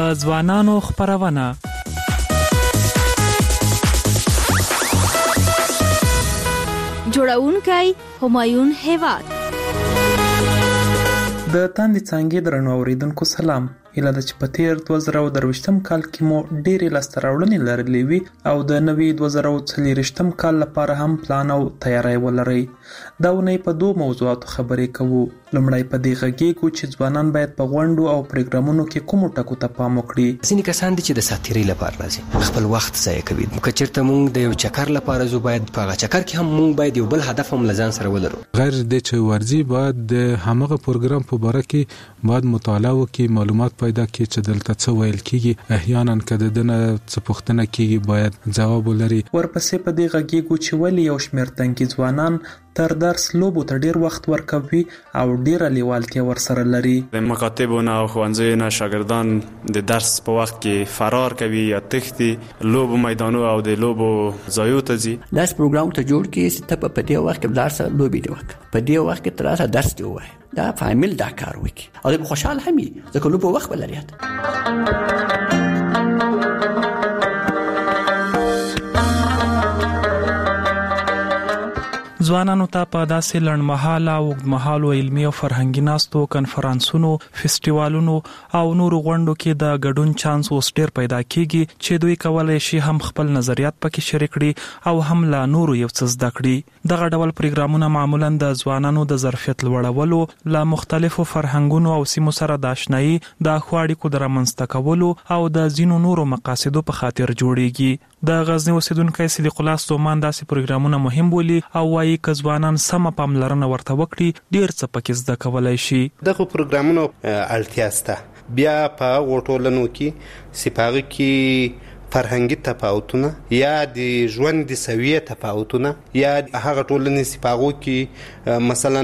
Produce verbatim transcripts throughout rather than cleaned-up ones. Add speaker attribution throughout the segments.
Speaker 1: د ځوانانو خپرونه.
Speaker 2: جوړونکی همایون هیواد.
Speaker 3: د تاندې څانګې درنو اوریدونکو سلام. هیله ده چې په تیر دوه زره او درویشتم کال کې مو ډېرې لاسته راوړنې لرلې وي او د نوي دوه زره او څلېرویشتم کال لپاره هم پلان او تیاری ولرئ. دا اونۍ په دوه موضوعاتو خبرې کوو. لومړی په دې غږیږو چې ځوانان باید په غونډو او پروګرامونو کې کومو ټکو ته پام وکړي.
Speaker 4: ځینې کسان دي چې د ساتیرۍ لپاره راځي، خپل وخت ضایع کوي. که چېرته موږ د یو چکر لپاره ځو، باید په هغه چکر کې هم موږ باید یو بل هدف هم له ځان سره ولرو.
Speaker 5: غیر دې چې ورځي باید د همغه پروګرام په باره کې باید مطالعه وکړي، معلومات پیدا کړي چې دلته څه ویل کېږي. احیانا که د ده نه څه پوښتنه کېږي باید ځواب ولري.
Speaker 3: ورپسې په دې غږیږو چې ولې یو شمېر تنکي ځوانان تر درس لوبو ته ډیر وخت ورکوي او ډیره لیوالتیا ورسره لري.
Speaker 6: د مکاتبونو او ښوونځیو نه شاګردان د درس په وخت کې فرار کوي یا تښتي، لوبو میدانو او د لوبو ځایو ته ځي.
Speaker 7: داس پروګرام ته جوړ کړي چې ته په دې وخت کې درس لوبي دی وکړه، په دې وخت کې تر اوسه درس دی وای. دا فامیل دا کار وکړي او د خوشحال همي ځکه لوبو وخت بلري.
Speaker 1: ځوانانو ته په داسې لنډمهاله او اوږدمهالو علمي او فرهنګي ناستو، کنفرانسونو، فستیوالونو او نورو غونډو کې د ګډون چانس اوس ډېر پیدا کیږي چې دوی کولی شي هم خپل نظریات پکې شریک کړي او هم له نورو یو څه زده کړي. دغه ډول پروګرامونه معمولاً د ځوانانو د ظرفیت لوړولو، له مختلفو فرهنګونو او سیمو سره د آشنایي، د ښو اړیکو د رامنځته کولو او د ځینو نورو مقاصدو په خاطر جوړیږي. د غزنی اوسیدونکی صدیق الله ستومان داسې پروګرامونه مهم بولي او وايي که ځوانان سمه پاملرنه ورته وکړي ډیر څه پکې زده کولی شي.
Speaker 8: دغه پروګرامونو اړتیا شته. بیا په هغو ټولنو کې چې په هغه کې فرهنګي تفاوتونه یا د ژوند د سویې تفاوتونه یا هغه ټولنې چې په هغو کې مثلا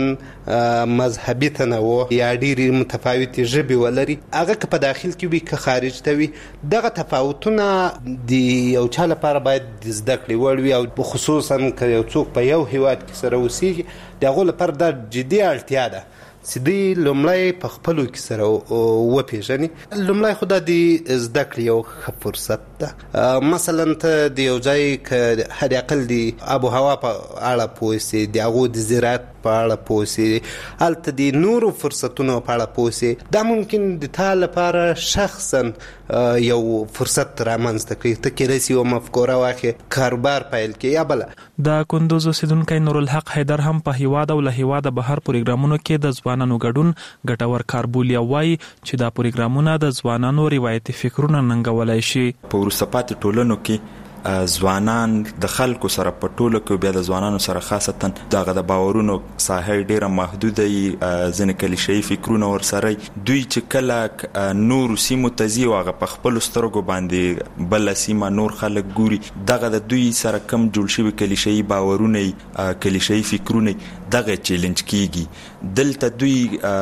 Speaker 8: مذهبي تنوع یا ډېرې متفاوتې ژبې ولري، هغه که په داخل کې وي که خارج ته وي، دغه تفاوتونه د یو چا لپاره باید د زده کړې وړ وي او خصوصا که یو څوک په یو هیواد کې سره اوسېږي د هغو لپاره دا جدي اړتیا ده چې دوی لومړی په خپلو کې سره وپېژني. لومړی خو دا د زده کړې یو ښه فرصت ده. مثلا ته د یو ځای که حد اقل د آب و هوا په اړه پوه سې، د هغو د زراعت په اړه پوه سې، هلته د نورو فرصتونو په اړه پوه سې، دا ممکن د تا لپاره شخصا یو فرصت رامنځته کړي. ته کېدای سي یوه مفکوره واخلې، کاروبار پیل کړې یا بله.
Speaker 1: د کندوز اوسیدونکی نورالحق حیدر هم په هیواد او له هیواده بهر پروګرامونو کې د ځوانانو ګډون ګټور کار بولي او وایي چې دا پروګرامونه د ځوانانو روایتي فکرونه ننګولی شي.
Speaker 9: په وروسته پاتې ټولنو کې ځوانان د خلکو سره په ټوله کې بیا د ځوانانو سره خاصتا دغه د باورونو ساحه ډیره محدوده وي، ځینې کلیشه‌ایي فکرونه ورسره دوی چې کله نورو سیمو ته ځي او هغه په خپلو سترګو باندې بله سیمه نور خلک ګوري، دغه د دوی سره کم جوړ شوي کلیشه‌ایي باورونه کلیشه‌ایي فکرونه دغه چیلنج کیږي. دلته دوی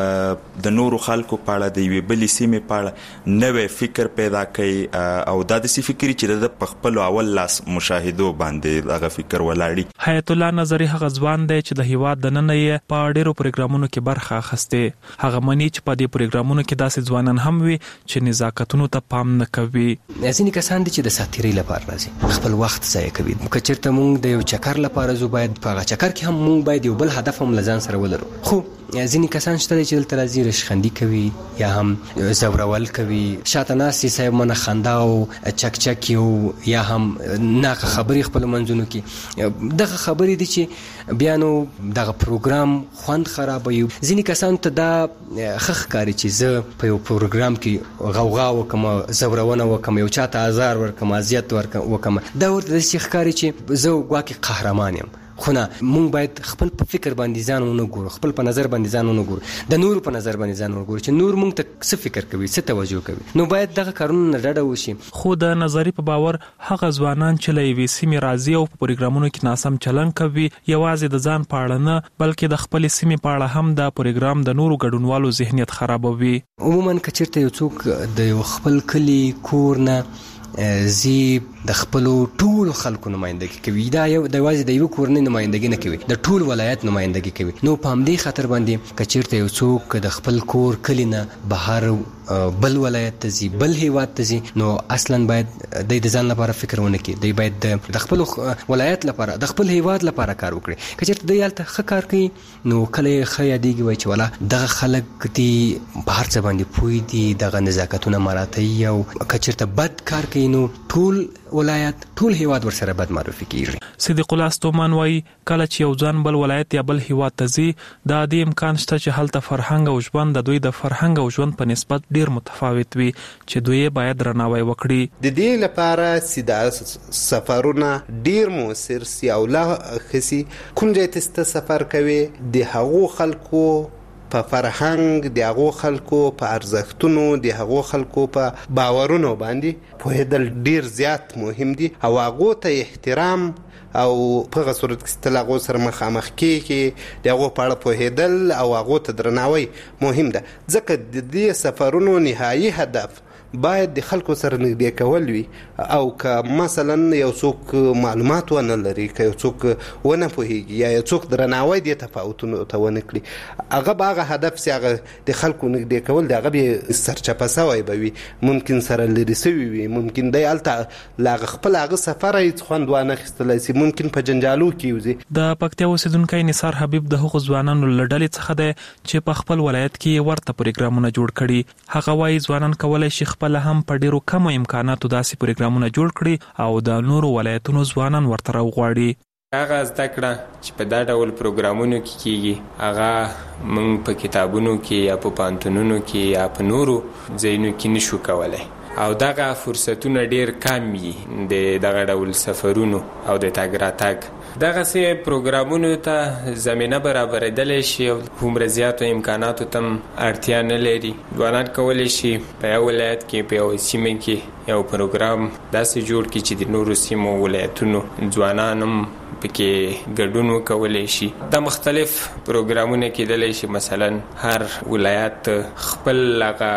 Speaker 9: د نورو خلکو په اړه د یوې بلې سیمې په اړه نوی فکر پیدا کوي او دا داسې فکر چې د په خپلو اول لاس مشاهدو باندې هغه فکر ولاړي.
Speaker 1: حیات الله نظری هغه ځوان دی چې د هیواد دننه یې په ډیرو پروګرامونو کې برخه اخیستې. هغه مني چې په دې پروګرامونو کې داسې ځوانان هم وي چې نزاکتونو ته پام نه کوي.
Speaker 4: ځینې کسان دي چې د ساتیرۍ لپاره راځي، خپل وخت ضایع کوي. که چېرته موږ د یو چکر لپاره ځو، باید په هغه چکر کې هم موږ باید یو بل هدف هم له ځان سره ولرو. خو ځینې کسان شته چې دلته راځي رشخندي کوي یا هم زورول کوي، شاته ناستې صاحب منه خندا او چک چک او یا هم ناقه خبرې خپل منځونو کې. دغه خبرې دي چې بیا نو دغه پروګرام خوند خرابوي. ځینې کسانو ته دا ښه ښکاري چې زه په یو پروګرام کې غوغا وکړم، زورونه وکړم، یو چاته ازار ورکړم، اذیت وکړم. دا ورته داسې ښکاري چې زه ګواکې قهرمان یم. خو نه، مونږ باید خپل په فکر باندې ځان ونه ګورو، خپل په نظر باندې ځان ونه ګورو، د نورو په نظر باندې ځان ونه ګورو چې نور مونږ ته څه فکر کوي، څه توجه کوي. نو باید دغه کارونه نه ډډه وشي.
Speaker 1: خو د نظری په باور هغه ځوانان چې له یوې سیمې راځي او په پروګرامونو کې ناسم چلند کوي، یوازې د ځان په اړه نه بلکې د خپلې سیمې په اړه هم دا پروګرام د نورو ګډونوالو ذهنیت خرابوي.
Speaker 4: عموما که چېرته یو څوک د یو خپل کلي کور نه زی د خپلو ټولو خلکو نمایندګي کوي، دا یو د یوازې د یو کورنۍ نمایندګي نه کوي، د ټول ولایت نمایندګي کوي. نو په همدې خاطر باندې که چېرته یو څوک د خپل کور کلي نه بهر بل ولایت ته ځي بل هیواد ته ځي نو اصلا باید د ځان لپاره فکر ونه کړي دی باید د خپل ولایت لپاره د خپل هیواد لپاره کار وکړي که چېرته دی هلته ښه کار کوي نو کله یې ښه یادېږي وایي چې والا دغه خلک دي په هر څه باندې پوه دي دغه نزاکتونه مراعتوي او که چېرته بد کار کوي نو ټول ولایت ټول هیواد ورسره بد معرفي کیږي.
Speaker 1: صدیق الله ستومان وایي کله چې یو ځان بل ولایت یا بل هیواد ته ځي دا د امکان شته چې هلته فرهنګ او ژوند د دوی د فرهنګ او ژوند په نسبت ډیر متفاوت وي چې دوی باید درناوی وکړي.
Speaker 8: د دې لپاره سیده سفرونه ډیر موثر سي او لا خسي کوم ځای ته سفر کوي د هغو خلکو په فرهنګ د هغو خلکو په ارزښتونو د هغو خلکو په باورونو باندې پوهېدل ډیر زیات مهم دي او هغو ته احترام او په هغه صورت کې چې هغو سره مخامخ کېږي د هغو په اړه پوهېدل او هغو ته درناوی مهم ده ځکه د دې سفرونو نهایي هدف باید د خلکو سره نږدې کول وي او که مثلا یو څوک معلومات ونه لري که یو څوک ونه پوهېږي یا یو څوک درناوی دې تفاوتونو ته ونه کړي هغه به هغه هدف سي هغه د خلکو نږدې کول د هغه به سرچپه سوی به وي ممکن سره لرې سوي وي ممکن دی هلته له هغه خپل هغه سفره هېڅ خوند وانه اخیستلی سي ممکن په جنجالو کې وځي.
Speaker 1: د پکتیا اوسېدونکی نثار حبیب د هغو ځوانانو له ډلې څخه دی چې په خپل ولایت کې ورته پروګرامونه جوړ کړي. هغه وایي ځوانان کولی شي خپل هم په ډیرو کمو امکاناتو داسې پروګرامونه جوړ کړي او د نورو ولایتونو ځوانان ورته راوغواړي.
Speaker 10: هغه زده کړه چې په دا ډول پروګرامونو کې کیږي هغه موږ په کتابونو کې یا په پوهنتونونو کې یا په نورو ځایونو کې نشو کولی او دغه فرصتونه ډیر کم وي د دغه ډول سفرونو او د تګ راتګ. دغه سي پروګرامونو ته زمينه برابرېدلی شي او هومره زیاتو امکاناتو ته اړتیا نه لري. ځوانان کولی شي په یو ولایت کې په یو سیمه کې یو پروګرام داسې جوړ کړي چې د نورو سیمو ولایتونو ځوانان هم پکې ګډون وکولی شي. دا مختلف پروګرامونه کېدلی شي مثلا هر ولایت خپل هغه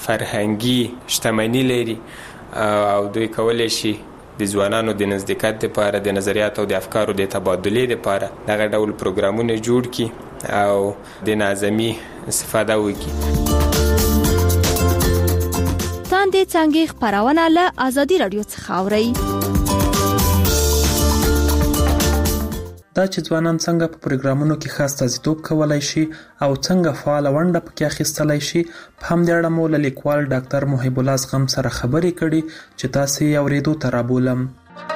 Speaker 10: فرهنګي شتمني لري او دوی کولی شي د ځوانانو د نزدېکت لپاره د نظریاتو او د افکارو د تبادلې لپاره دغه ډول پروګرامونه جوړ کړي او د نظمي استفاده وکړي.
Speaker 2: تاندې څنګه خبرونه له ازادي رادیو څخه اورئ.
Speaker 3: دا چې ځوانان څنګه په پروګرامونو کې خاص استازیتوب کولای شي او څنګه فعال ونډه پکې اخیستلای شي په همدې اړه مو له لیکوال ډاکټر محب الله زغم سره خبرې کړي چې تاسو یې اورېدو ته رابولم.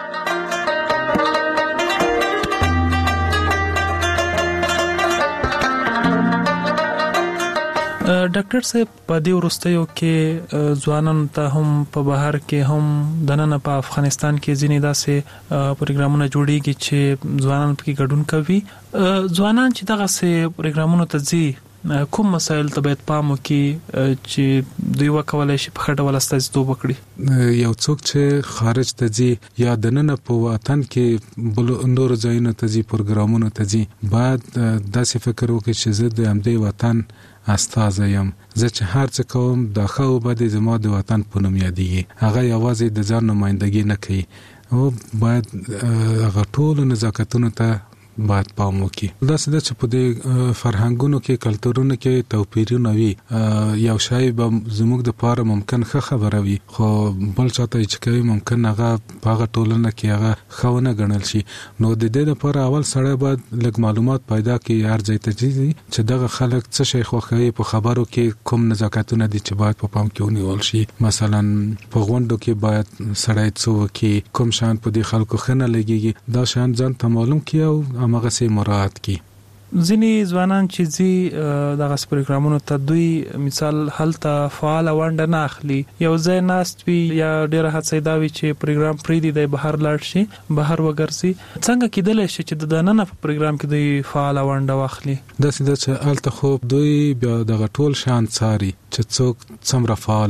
Speaker 1: ډاکټر صاحب په دې وروستیو کې ځوانانو ته هم په بهر کې هم دننه په افغانستان کې ځینې داسې پروګرامونه جوړیږي چې ځوانان پکې ګډون کوي. ځوانان چې دغه سه پروګرامونو ته ځي کوم مسایل ته باید پام وکړي چې دوی وکولای شي په خټه ول استازیتوب وکړي؟
Speaker 5: یو څوک چې خارج ته ځي یا دننه په وطن کې بل نور ځایونو ته ځي پروګرامونو ته ځي باید داسې فکر وکړي چې زه د همدې وطن استازی یم. زه چې هر څه کوم د ښه او بد زما د وطن په نوم یادېږي. هغه یوازې د ځان نمایندګي نه کوي او باید هغه ټولو نزاکتونو ته باید پام وکړي. دا څه ده چې په دې فرهنګونو کې کلتورونو کې توپیرونه وي. یو شی به زموږ د پاره ممکن ښه خبره وي خو بل چاته چې کوي ممکن هغه په هغه ټولنه کې هغه ښه نه ګڼل شي. نو د دې لپاره اول سړی باید لږ معلومات پیدا کړي هر ځای ته ځي چې دغه خلک څه شی خوښوي په خبرو کې کوم نزاکتونه دي چې باید په پام کې ونیول شي. مثلا په غونډو کې باید سړی څه وکړي کوم شان په دې خلکو ښه نه لګيږي دا شان ځان ته معلوم کړي او هغه سي مراعات کی.
Speaker 1: ځینې ځوانان چې زی دغه پروګرامونو ته دوی مثال هلته فعال ونډه نه اخلي یو ځای ناست وي یا ډیره هڅه دا وي چې پروګرام پریدي د بهر لاړ شي بهر وګرځي څنګه کېدلی شي چې د دننه په پروګرام کې دوی فعال ونډه واخلي؟
Speaker 5: دا څه چې هلته خو دوی بیا دغه ټول شان څاري چې څوک څومره فعال وو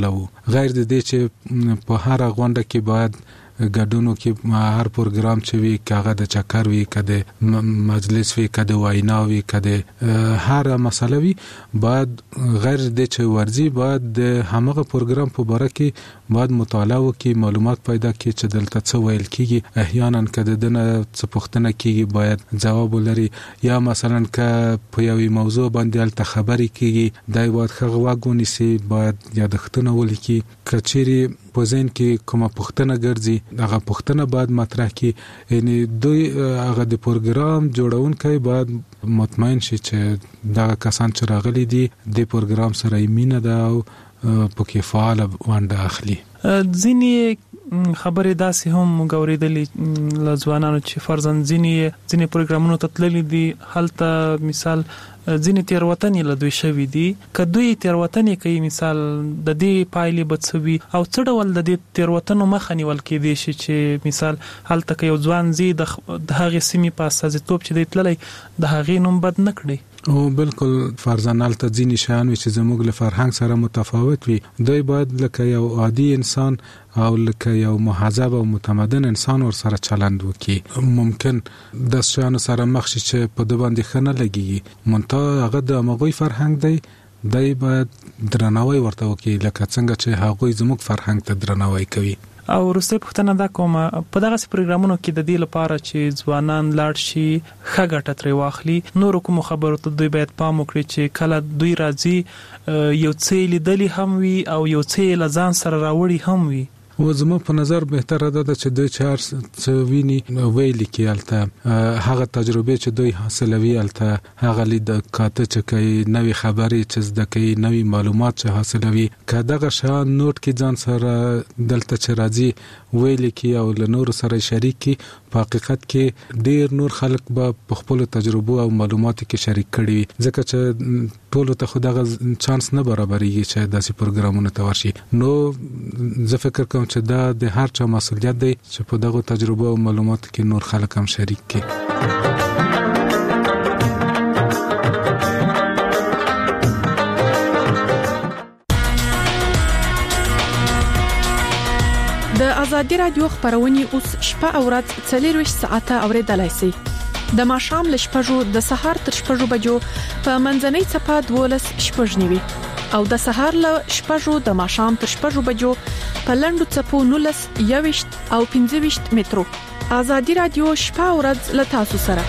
Speaker 5: غیر د دې چې په هر غونډه کې باید ګډونو کې هر پروګرام چې وي کاغه د چکر وي کده مجلس وي کده وینا وي کده هر مسله وي باید غیر د چې ورزي باید د همغه پروګرام په باره کې باید مطالعه وکړي معلومات پیدا کړي چې دلته څه ویل کیږي احیانا کده دنه څه پوښتنه کیږي باید جواب ولري یا مثلا ک په یوې موضوع باندې الته خبري کیږي دای باید خغه واګونی سي باید یادښتونه ولیکي کچيري په ځین کې کومه پوښتنه ګرځي هغه پوښتنه باید مطرح کړي یعنی دوی هغه د پروګرام جوړونکي باید مطمئن شي چې دا کسان چې راغلي دي د پروګرام سره مینه ده او پکې فعال ونده اخلي.
Speaker 1: ځینې خبرې داسې هم غوړېدلې لځوانانو چې فرضاً ځینې ځینې پروګرامونو ته تللي دي هلته مثال ځینې تیروتنې له دوی شوي دي که دوی تیروتنې کوي مثال د دې پایلې به څه وي او څه ډول د دې تیروتنو مخه نیول کېدی شي چې مثال هلته که یو ځوان زی د هغې سیمې په استازیتوب چې دی تللی د هغې نوم بد نه کړي
Speaker 5: او بالکل فرضاً الته ځینې شیان وي چې زموږ له فرهنګ سره متفاوت وي دوی باید لکه یو عادي انسان او لکه یو مهذب او متمدن انسان ور سره چلند وکړي ممکن د شیانو سره مخ شي چې په د باندې خنه لګي منتها هغه د مغوي فرهنګ دی دای باید درناوی ورته وکړي لکه څنګه چې هغوی زموږ فرهنګ ته درناوی کوي.
Speaker 1: او وروسته پوښتنه دا کومه په دغه پروګرامونو کې د دې لپاره چې ځوانان لاړ شي ښه ګټه ترې واخلي نور کوم خبرو ته دوی باید پام وکړي چې کله دوی راځي یو څه لیدلی هم وي او یو څه لزان سره راوړي هم وي.
Speaker 5: و زما په نظر بهتره ده چې دوی چار څه ویني ویل کې الته هغه تجربه چې دوی حاصلوي الته هغه لید کاته چې کوي نوې خبرې چې زده کوي نوې معلومات چې حاصلوي کداغه شان نوٹ کې ځان سره دلته چې راځي ویل کې او له نور سره شریک کې په حقیقت کې ډیر نور خلک به په خپل تجربه او معلوماتو کې شریک کړي ځکه چې ټول ته خدغه چانس نه برابرېږي چې داسې پروګرامونه ته ورشي نو زه فکر کوم چې دا د هر چا مسؤلیت دی چې په دغه تجربه او معلوماتو کې نور خلک هم شریک کړي.
Speaker 11: د ازادي رادیو خبرونه اوس شپه او ورځ څلور ساعته اوریدلای شئ د ماښام ل شپږو د سهار تر شپږو بجو په منځنۍ صفه دولس شپږ نیوي او د سهار ل شپږو د ماښام تر شپږو بجو په لندو صفو نولس یويشت او پنځه ویشت مترو ازادي رادیو شپه او ورځ ل تاسو سره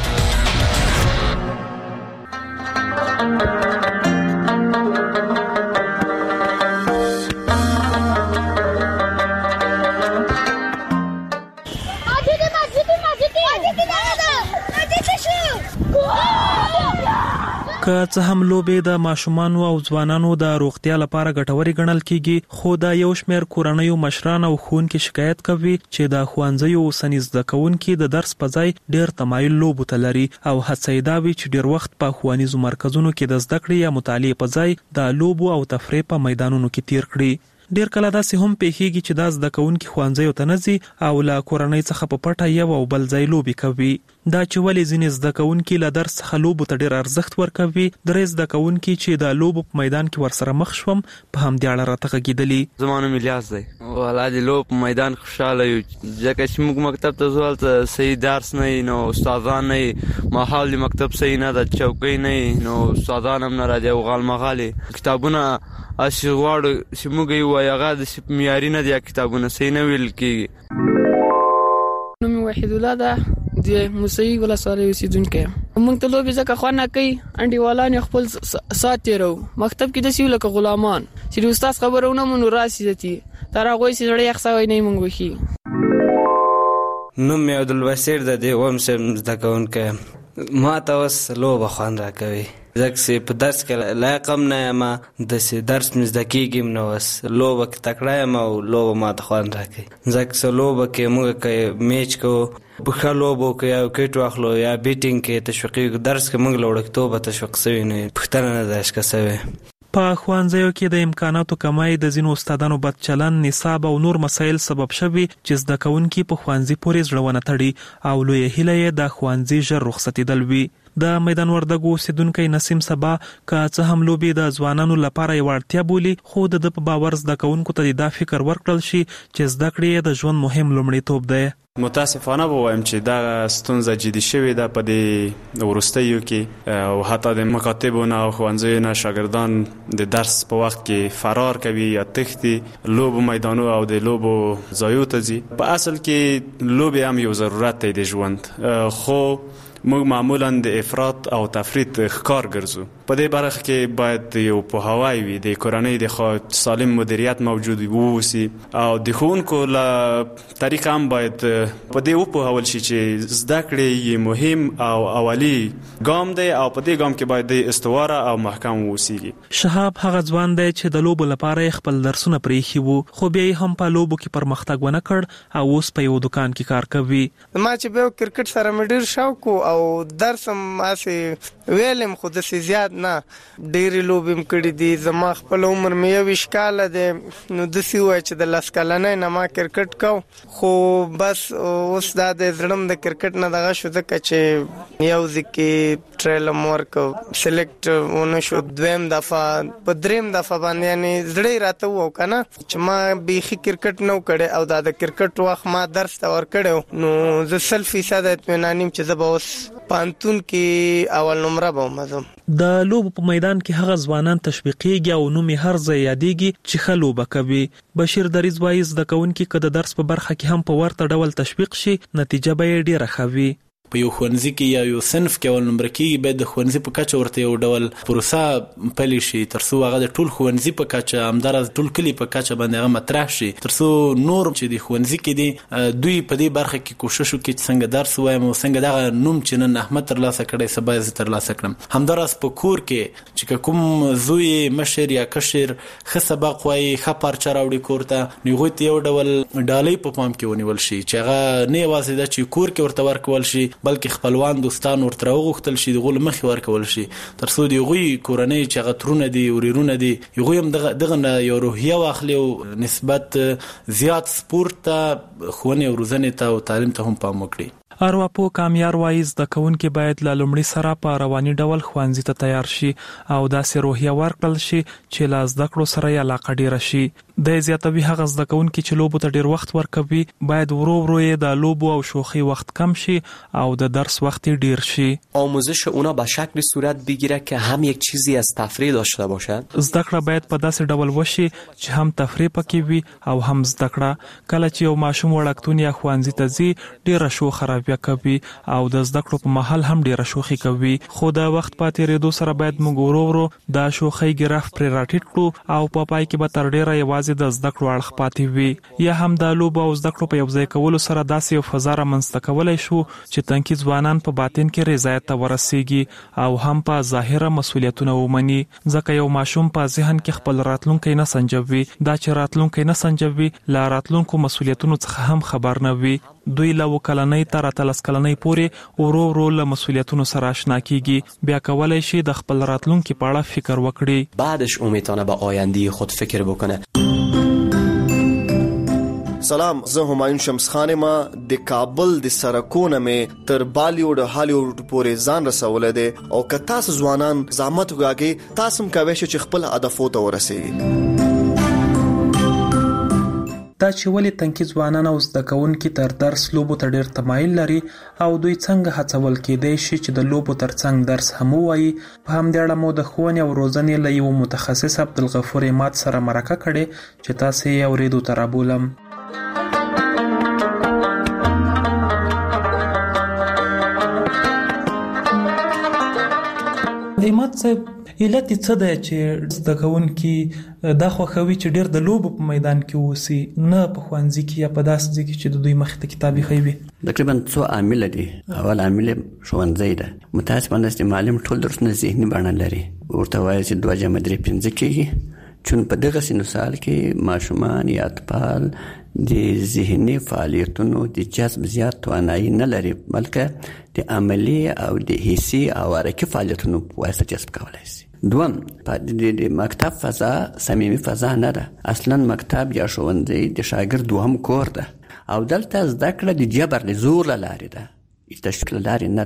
Speaker 1: که څه هم لوبې د ماشومانو او ځوانانو د روغتیا لپاره ګټوري ګڼل کیږي خو د یو شمېر کورنیو مشران او ښوونکي شکایت کوي چې د ښوونځیو اوسني زده کوونکي د درس په ځای ډېر تمایل لوبو ته لري او هڅه یې دا وي چې ډېر وخت په ښوونیزو مرکزونو کې د زده کړې یا مطالعې په ځای د لوبو او تفریح په میدانونو کې تیر کړي. ډیر کله داسې هم پیښیږي چې د زده کوونکي ښوونځیو ته نه ځي او له کورنۍ څخه په پټه یو او بل ځای لوبې کوي. دا چې ولې ځینې زده کوونکي له درس څخه لوبو ته ډیر ارزښت ورکوي درې زده کوونکي چې د لوبو په میدان کې ورسره مخ شوم په همدې اړه راته غږېدلي.
Speaker 12: زما نوم الیاس دی والا د لوب په میدان خوشاله یو ځکه چې موږ مکتب ته ځو هلته صحیح درس نه وي نو استادان نه وي ماحول د مکتب صحیح نه ده چوکۍ نه وي نو استادان هم نه راځي او غالمغالې کتابونه اسی غواړو چې موږ یې وایو هغه د معیاري نه دي کتابونه صحیح نه ویل کېږي.
Speaker 13: نوم وحید الله ده د موسیقي ولسوالۍ اوسیدونکی یم. موږ ته لوبې ځکه خوند نه کوي انډیوالان یې خپل ساعت تېرو مکتب کې داسې یو لکه غلامان چې د استاد خبره ونه منو راسي ځتي تر هغوی چې زړه یخ سوی نه یې موږ وښي.
Speaker 14: نوم مې عبدالبصیر د د اووم صنف زده کوونکی یم. ما ته اوس لوبه خوند راکوي ځکه چې په درس کې لایق هم نه یم داسې درس مې زده کېږي نو اوس لوبه کې تکړه یم او لوبه ما ته خوند راکوي ځکه چې لوبه کې موږ که میچ کوو په ښه لوبو کې یا وکټ واخلو یا بیټینګ کې تشویقي درس کې موږ له وړکتوبه تشویق سوي نه پوښتنه نه ده اشکه سوې.
Speaker 1: په ښوونځیو کې د امکاناتو کمای د ځینو استادانو بد چلند نصاب او نور مسایل سبب شوي چې زده کوونکي په ښوونځي پورې زړه ونه تړي او لویه هیله یې د ښوونځي ژر رخصتېدل وي. د میدان وردګو اوسیدونکو نسیم سبا که څه هم لوبي د ځوانانو لپاره یو اړتیا بولي، خو د په باور زده کوونکو ته دا فکر ورکړل شي چې زده کړې د ژوند مهم لومړیتوب دی.
Speaker 6: متاسفانه به وایم چې دا ستونزه جدي شوې ده په دې وروستیو کې، او حتی د مکاتبو نه او ښوونځیو نه شاګردان د درس په وخت کې فرار کوي یا تښتي، لوبو میدانو او د لوبو ځایو ته ځي. په اصل کې لوبې هم یو ضرورت دی د ژوند، خو موږ معمولا د افراط او تفریط ښکار ګرځو. په دې برخه کې باید یو پوهاوی وي، د کورنۍ د سالم مدیریت موجود ووسی، او د ښوونکو له طریقه هم باید په دې وپوهول شي چې زده کړې یې مهم او اولی ګام دی، او په دې ګام کې باید د استواره او محکم ووسیږي.
Speaker 1: شهاب هغه ځوان دی چې د لوبو لپاره خپل درسونه پرېښي وو، خو بیا هم په لوبو کې پرمختګ ونه کړ او اوس په یو دکان کې کار کوي.
Speaker 15: ما چې به کرکټ سره مې ډېر شوق او درس هم ماسې ویلم، خو داسې زیات نه، ډېرې لوبې مې کړي دي. زما خپل عمر مې یوویشت کاله دی، نو داسې ووایه چې د لس کلنۍ نه ما کرکټ کو، خو بس اوس دا د زړه د کرکټ نه دغه شو، ځکه چې یو ځای کې ټرایل مې ورکړ، سلیکټ ونه شو، دویم دفعه په دریم دفعه باندې یعنې زړه یې راته ووایه که نه چې ما بیخي کرکټ نه و کړی، او دا د کرکټ وخت ما درس ته ورکړی، نو زه سل فیصده اطمینان یم چې زه به اوس پانتون کې اول نمره به ومزم.
Speaker 1: د لوبو په میدان کې هغه ځوانان تشویقېږي او نوم یې هر ځای یادېږي چې ښه لوبه کوي. بشیر دریځ وایي زده کوونکي که د درس په برخه کې هم په ورته ډول تشویق شي، نتیجه به یې ډېره ښه وي.
Speaker 16: په یو ښوونځي کې یا یو صنف کې اول نمبر کېږي، باید د ښوونځي په کچه ورته یو ډول پروسه پلي شي، تر څو هغه د ټول ښوونځي په کچه، همداراز ټول کلي په کچه باندې هغه مطرح شي، تر څو نور چې د ښوونځي کې دي دوی په دې برخه کې کوشش وکړي چې څنګه درس ووایم او څنګه دغه نوم چې نن احمد ترلاسه کړی سبا یې زه ترلاسه کړم. همداراز په کور کې چې کوم زوی مشر یا کشر ښه سبق وایي، ښه پارچه راوړي کور ته، نو هغوی ته یو ډول ډالۍ په پام کې ونیول شي چې هغه نه یوازې ده چې کور کې ورته ورکول شي، بلکې خپلوان دوستان ورته وغوښتل شي، دغه له مخې ورکول شي، تر څو د هغوی کورنۍ چې هغه ترونه دي ورېرونه دي، هغوی هم دغه نه یو روحیه واخلي او نسبت زیات سپورت ته، ښوونې او روزنې ته او تعلیم ته هم پام وکړي.
Speaker 1: ارواپو کامیار وایي زده کوونکي باید له لومړي سره په رواني ډول ښوونځي ته تیار شي او داسې روحیه ورکړل شي چې له زده کړو سره یې علاقه ډېره شي. دی زیاتوي هغه زده کوونکي چې لوبو ته ډېر وخت ورکوي باید ورو ورو یې د لوبو او شوخی وخت کم شي او د درس وقت ډیر شي.
Speaker 17: آموزش اونا به شکل صورت بگیره که هم یک چیزی از تفریح داشته باشد.
Speaker 1: زده کړه باید په داسې ډول وشي چې هم تفریح پکې وي او هم زده کړه. کله چې یو ماشوم وړکتون یا ښوونځي ته ځي ډیره شوخه راویه کوي او د زده کړو په مهال هم ډیره شوخي کوي، خو د وخت په تیریدو سره باید موږ ورو ورو د شوخۍ ګرف پرې راټیټ کړو او په پای کې به تر ډیره یوازې د زده کړو اړخ پاتې وي. یا هم د لوبو او زده کړو په یو ځای کولو سره داسې یو فضا رامنځته کولی شو چې تنکي ځوانان په باطن کې رضایت ته ورسیږي او هم په ظاهره مسؤلیتونه ومني، ځکه یو ماشوم په ذهن کې خپل راتلونکی نه سنجوي، دا چې راتلونکی نه سنجوي له راتلونکو مسؤلیتونو څخه هم خبر نه وي. دوی له وکلنۍ تر اتلس کلنۍ پورې ورو ورو له مسؤلیتونو سره آشنا کیږي، بیا کولای شي د خپل راتلونکي په اړه فکر وکړي.
Speaker 17: بعدش او میتونه به آینده خود فکر بکنه.
Speaker 18: سلام، زه همایون شمسخان ما د کابل د سرکونه مې تر بالیوډ هالیوډ پورې ځان رسولې ده او که تاسو ځوانان زحمت وکړئ تاسو هم کولی شئ چې خپل هدفو ته ورسیږئ.
Speaker 3: دا چې ولې تنکي ځوانان او زده کوونکي تر درس لوبو ته ډېر تمایل لري او دوی څنګه هڅول کېدای شي چې د لوبو ترڅنګ درس هم ووایي، په همدې اړه مو د ښوونې او روزنې له یوه متخصص عبدالغفور عماد سره مرکه کړې چې تاسې یې اورېدو ته رابولم. عماد صاحب، علت څه دی چې زده کوونکي دا خوښوي چې ډېر د لوبو په میدان کې اوسي، نه په ښوونځي کې یا په داسې ځای کې چې د دوی مخې ته کتاب ایښی وي؟
Speaker 7: تقریبا څو عامله دي. اول عامل ښوونځی ده. متاسفانه چې معلم ټول درسونه ذهني بڼه لري، ورته وایي چې دوه جمع درې پنځه کېږي، چون په دغه سن سال کې ماشومان یا اطفال د ذهني فعالیتونو د جذب زیات توانایي نه لري، بلکې د عملي او د حسي او حرکي فعالیتونو په واسطه جذب کولی شي. دوم، د مکتب فضا صمیمي فضا نه ده. اصلا مکتب یا ښوونځی د شاګرد دوهم کور ده او دلته زده کړه د جبر د زور له لارې ده، د تشویق له لارې نه ده.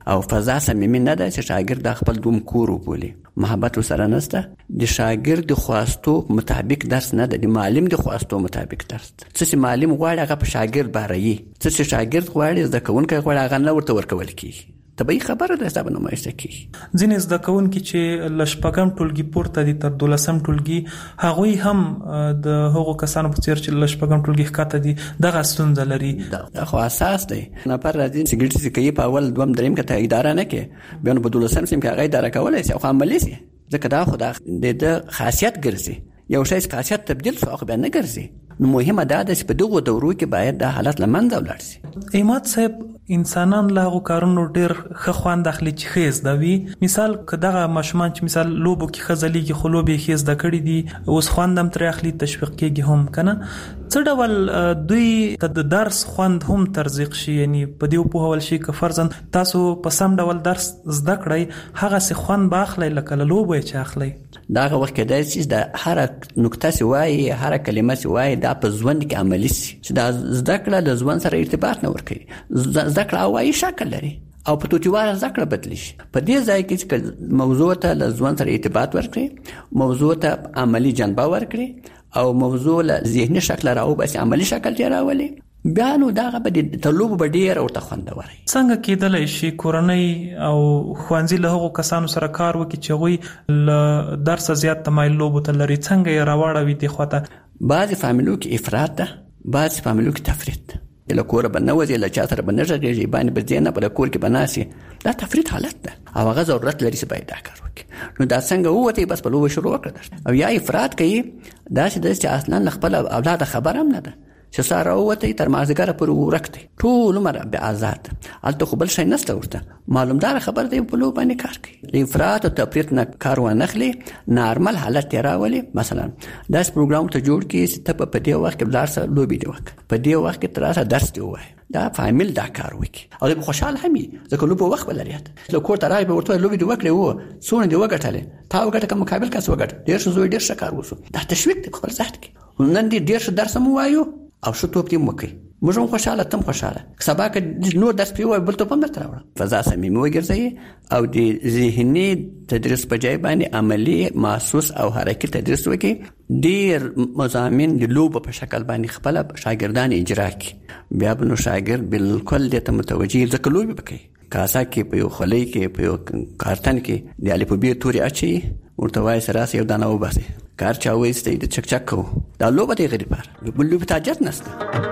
Speaker 7: او فضا صمیمي نه ده چې شاګرد د خپل دوم کور وبولي، محبت ورسره نشته. د شاګرد د خواستو مطابق درس نه ده، د معلم د خواستو مطابق درس ده. څه چې معلم غواړي هغه په شاګرد باروي، څه چې شاګرد غواړي زده کوونکی غواړي هغه نه ورته ورکول کېږي. طبیعي خبره ده حساب نمایشته کیږي.
Speaker 3: ځینې زده کوونکي چې له شپږم ټولګي پورته دي تر دولسم ټولګي، هغوی هم د هغو کسانو په څیر چې له شپږم ټولګي ښکته دي دغه ستونزه لري.
Speaker 7: دا خو اساس دی. نفر راځي سګریټ څکوي په اول دوم دریم کې ته اداره نه کوي، بیا نو په دولسم سیم کې هغه اداره کولی شي او عملي شي، ځکه دا خو د خاصیت ګرځي. یو شی چې خاصیت تبدیل شو خو بیا نه ګرځي. نو مهمه دا ده چې په دغو دورو کې باید دا حالت له منځه ولاړ شي.
Speaker 3: عماد صاحب، انسانان له هغو کارونو ډېر ښه خوند اخلي چې ښې زده وي. مثال که دغه ماشومان چې مثال لوبو کې ښه ځلیږي خو لوبې یې ښې زده کړي دي، اوس خوند هم ترې اخلي، تشویق کېږي هم که نه، څه ډول دوی ته د درس خوند هم ترزیق شي؟ یعنی په دې وپوهول شي که فرضاً تاسو په سم ډول درس زده کړئ هغسې خوند به اخلئ لکه له لوبو یې چې اخلئ.
Speaker 7: دا هغه وخت کېدای شي چې د هره نکته چې وایي، هره کلمه چې وایي دا په ژوند کې عملي شي، چې دا زده کړه له ژوند سره ارتباط نه ورکوي. زده کړه هوایي شکل لري او په توتیواره زده کړه بدلی شي. په دې ځای کې چې موضوع ته له ژوند سره ارتباط ورکړي، موضوع ته عملي جنبه ورکړي او موضوع له ذهني شکل راوباسي، عملي شکل یې راولي، بیا نو دغه به د تلوب به ډېره ورته خوندوره وي.
Speaker 3: څنګه کېدلی شي کورنۍ او ښوونځي له هغو کسانو سره کار وکړي چې هغوی له درسه زیات تمایل لوبو ته لري؟ څنګه یې راواړوي دې خوا ته؟
Speaker 7: بعضې فامیلو کې افراط ده، بعضې فامیلو کې تفریط ده. له کوره به نه وځي، له چا سره به نه غږېږي، باندې به ځې نه په کور کې به ناستې. دا تفریط حالت ده او هغه ضرورت لري چې باید دا کار وکړي. نو دا څنګه ووتې بس په لوبه شروع وکړه، او یا افراط کوي داسې ده چې اصلا له خپل اولاد خبر هم نه ده چې ساره ووتې تر مازدیګره پورې ورک دی، ټول عمر به آزاد. هلته خو بل شی نشته ورته، معلومداره خبر دی په لوبه باندې کار کوي. له افراط او تفریط نه کار وانخلي، نارمل حالت یې راولي. مثلا داسې پروګرام ته جوړ کړي چې ته په دې وخت کې لاړ شه لوبې دې وکړه، په دې وخت کې تر راسه درس دې ووایه. دا فامیل دا کار وکړي او دوی خوشحال هم وي، ځکه لوبه وخت به لري. له کور ته راغی به ورته لوبې دې وکړې، و څونه دې وګټلې، تا وګټه که مقابل کس وګټه، ډېر ښه زوی ډېر ښه کار وشو. دا تشویق دی په خپل ذات کې. نن دې ډېر ښه درس هم ووایو او ښه توپ دې وکړي، موږ هم خوشحاله، تم خوشحاله. سبا که نور درس پرې ووایو بل توپ هم درته راوړه. فضا صمیمي وګرځوي او د ذهني تدریس په ځای باندې عملي محسوس او حرکي تدریس وکړي. ډېر مضامین د لوبو په شکل باندې خپله شاګردان اجرا کړي، بیا به نو شاګرد بالکل دې ته متوجه، ځکه لوبې به کوي. کاسه کې په یو خولۍ کې په یو کارتن کې د الف ب تورې اچوي، ورته وایي چې راسه یو دانه وباسئ، کار چا وایستی د چک چک کوو. دا لوبه دی غیر پار، بل لوبې ته حاجت نشته.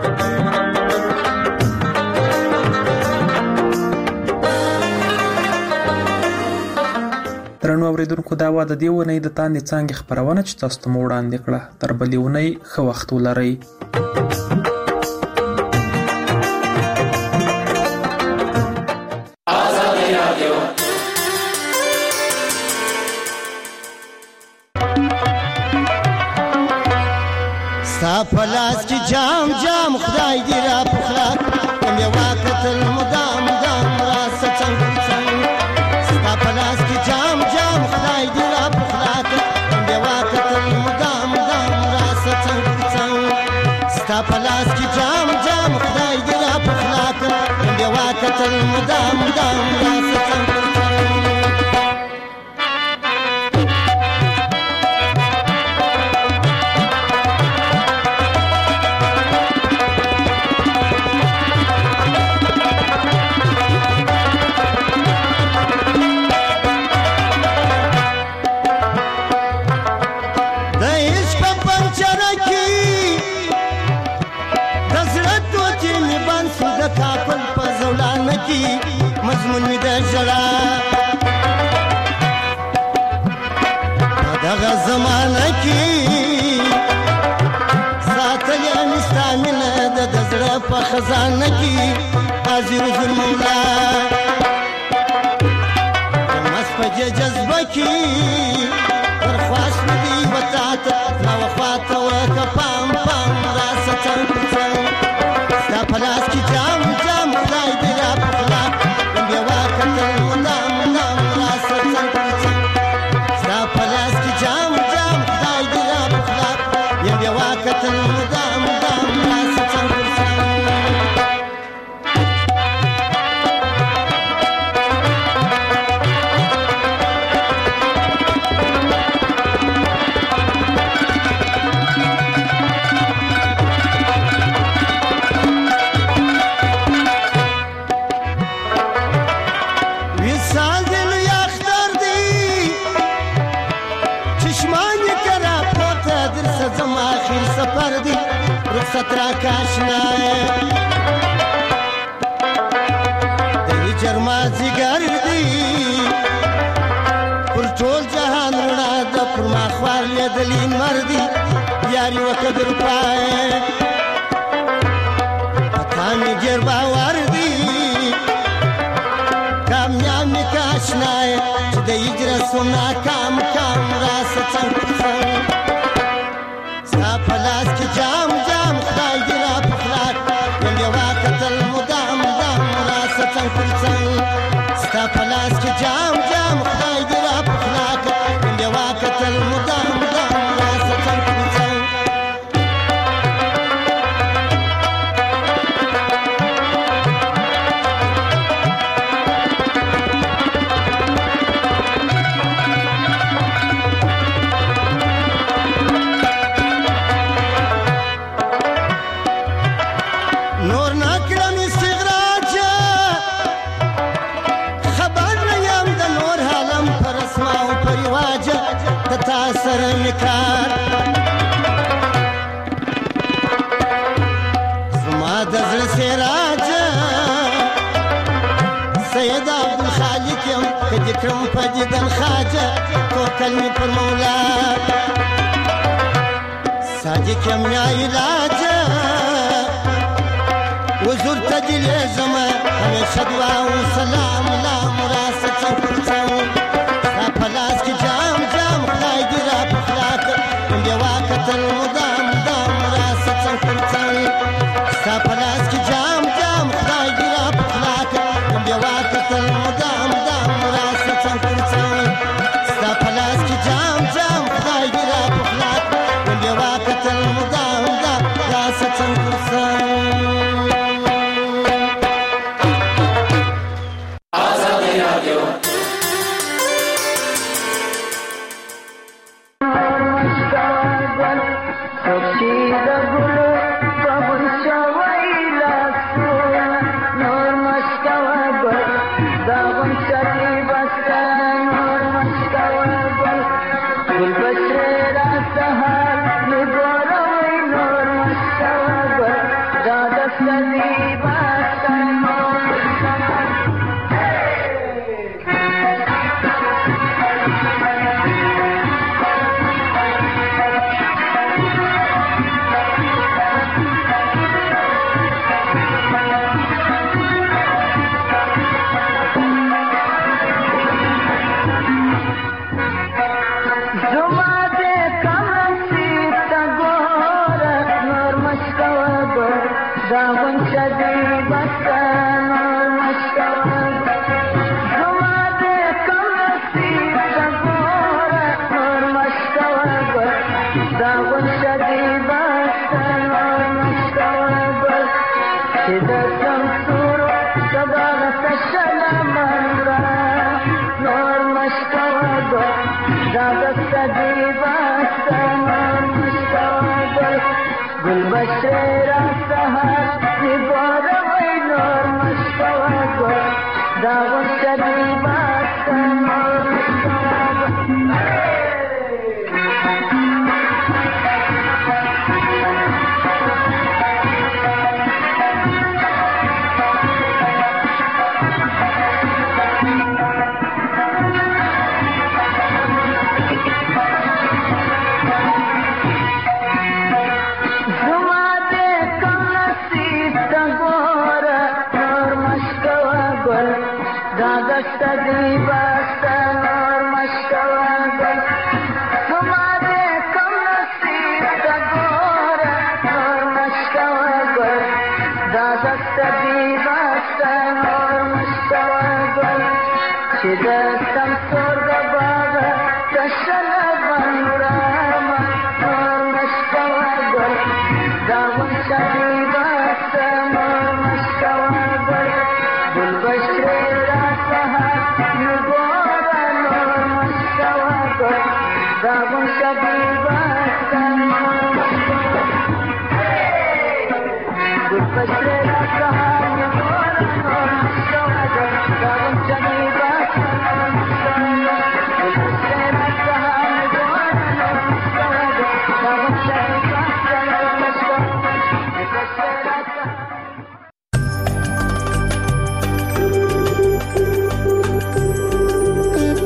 Speaker 3: درنو اوریدونکو، دا وه د دې اونۍ د تاندې څانګې خپرونه چې تاسو ته مو وړاندې کړه. تر بلې اونۍ ښه وخت ولرئ.
Speaker 19: ستا په لاس کې جام جام خدای دې را پخلا کړم، یوه کتل مدام مدام راسه څنګ څنګ. ستا په لاس کې جام جام خدای دې را پخلا کړم، یوه کتل مدام مدام راسه څنګ څنګ. ستا په لاس کې جام جام خدای دې را پخلا کړم، یوه کتل مدام مدام راسه څنګ څنګ. مضمون می د ژړا دغه زمانه کې ساتلې مې ستا مینه د زړه په خزانه کې حاضر حضور مولا مست په جذبه کې درخواست مې دی وتا ته ما وفات وکه پام پام راسه څنګ څنګ. ستا په لاس کې جام جام خدای دې را پخلا کړم، یوه کتل مدام مدام راسه څنګ څنګ. ستا په لاس کې جام جام خدای دې را پخلا کړم، یوه کتل مدام مدام راسه څنګ څنګ. وقدر پای پتا می ډیر باور دی کامیاب می کاشنای چې د هجرت سونا کام کام راس څنګه ستا په لاس کې جام جام خدای دې را پخلاک یم یوا کتل مدام دام راس څنګه ستا په لاس کې جام جام خدای دې را پخلاک یم یوا کتل مدام دام راس څنګه سرنکار زما د زړه سراج سید عبدالخالق یم که دې کړم په دیدن خواجه توکل مې پر مولا صادق یم یا علاج حضور ته دې لیږمه همیشه دعا و سلام لام راسه څنګ پر څنګ ستا په لاس کې جام جام خدای دې را پخلاک یم یوا کتل مدام دام راسه څنګ پر څنګ ستا په لاس کې جام جام خدای دې را پخلاک یم یوا کتل مدام دام راسه څنګ پر څنګ ستا په لاس کې جام جام خدای دې را پخلاک یم یوا کتل مدام دام راسه څنګ پر څنګ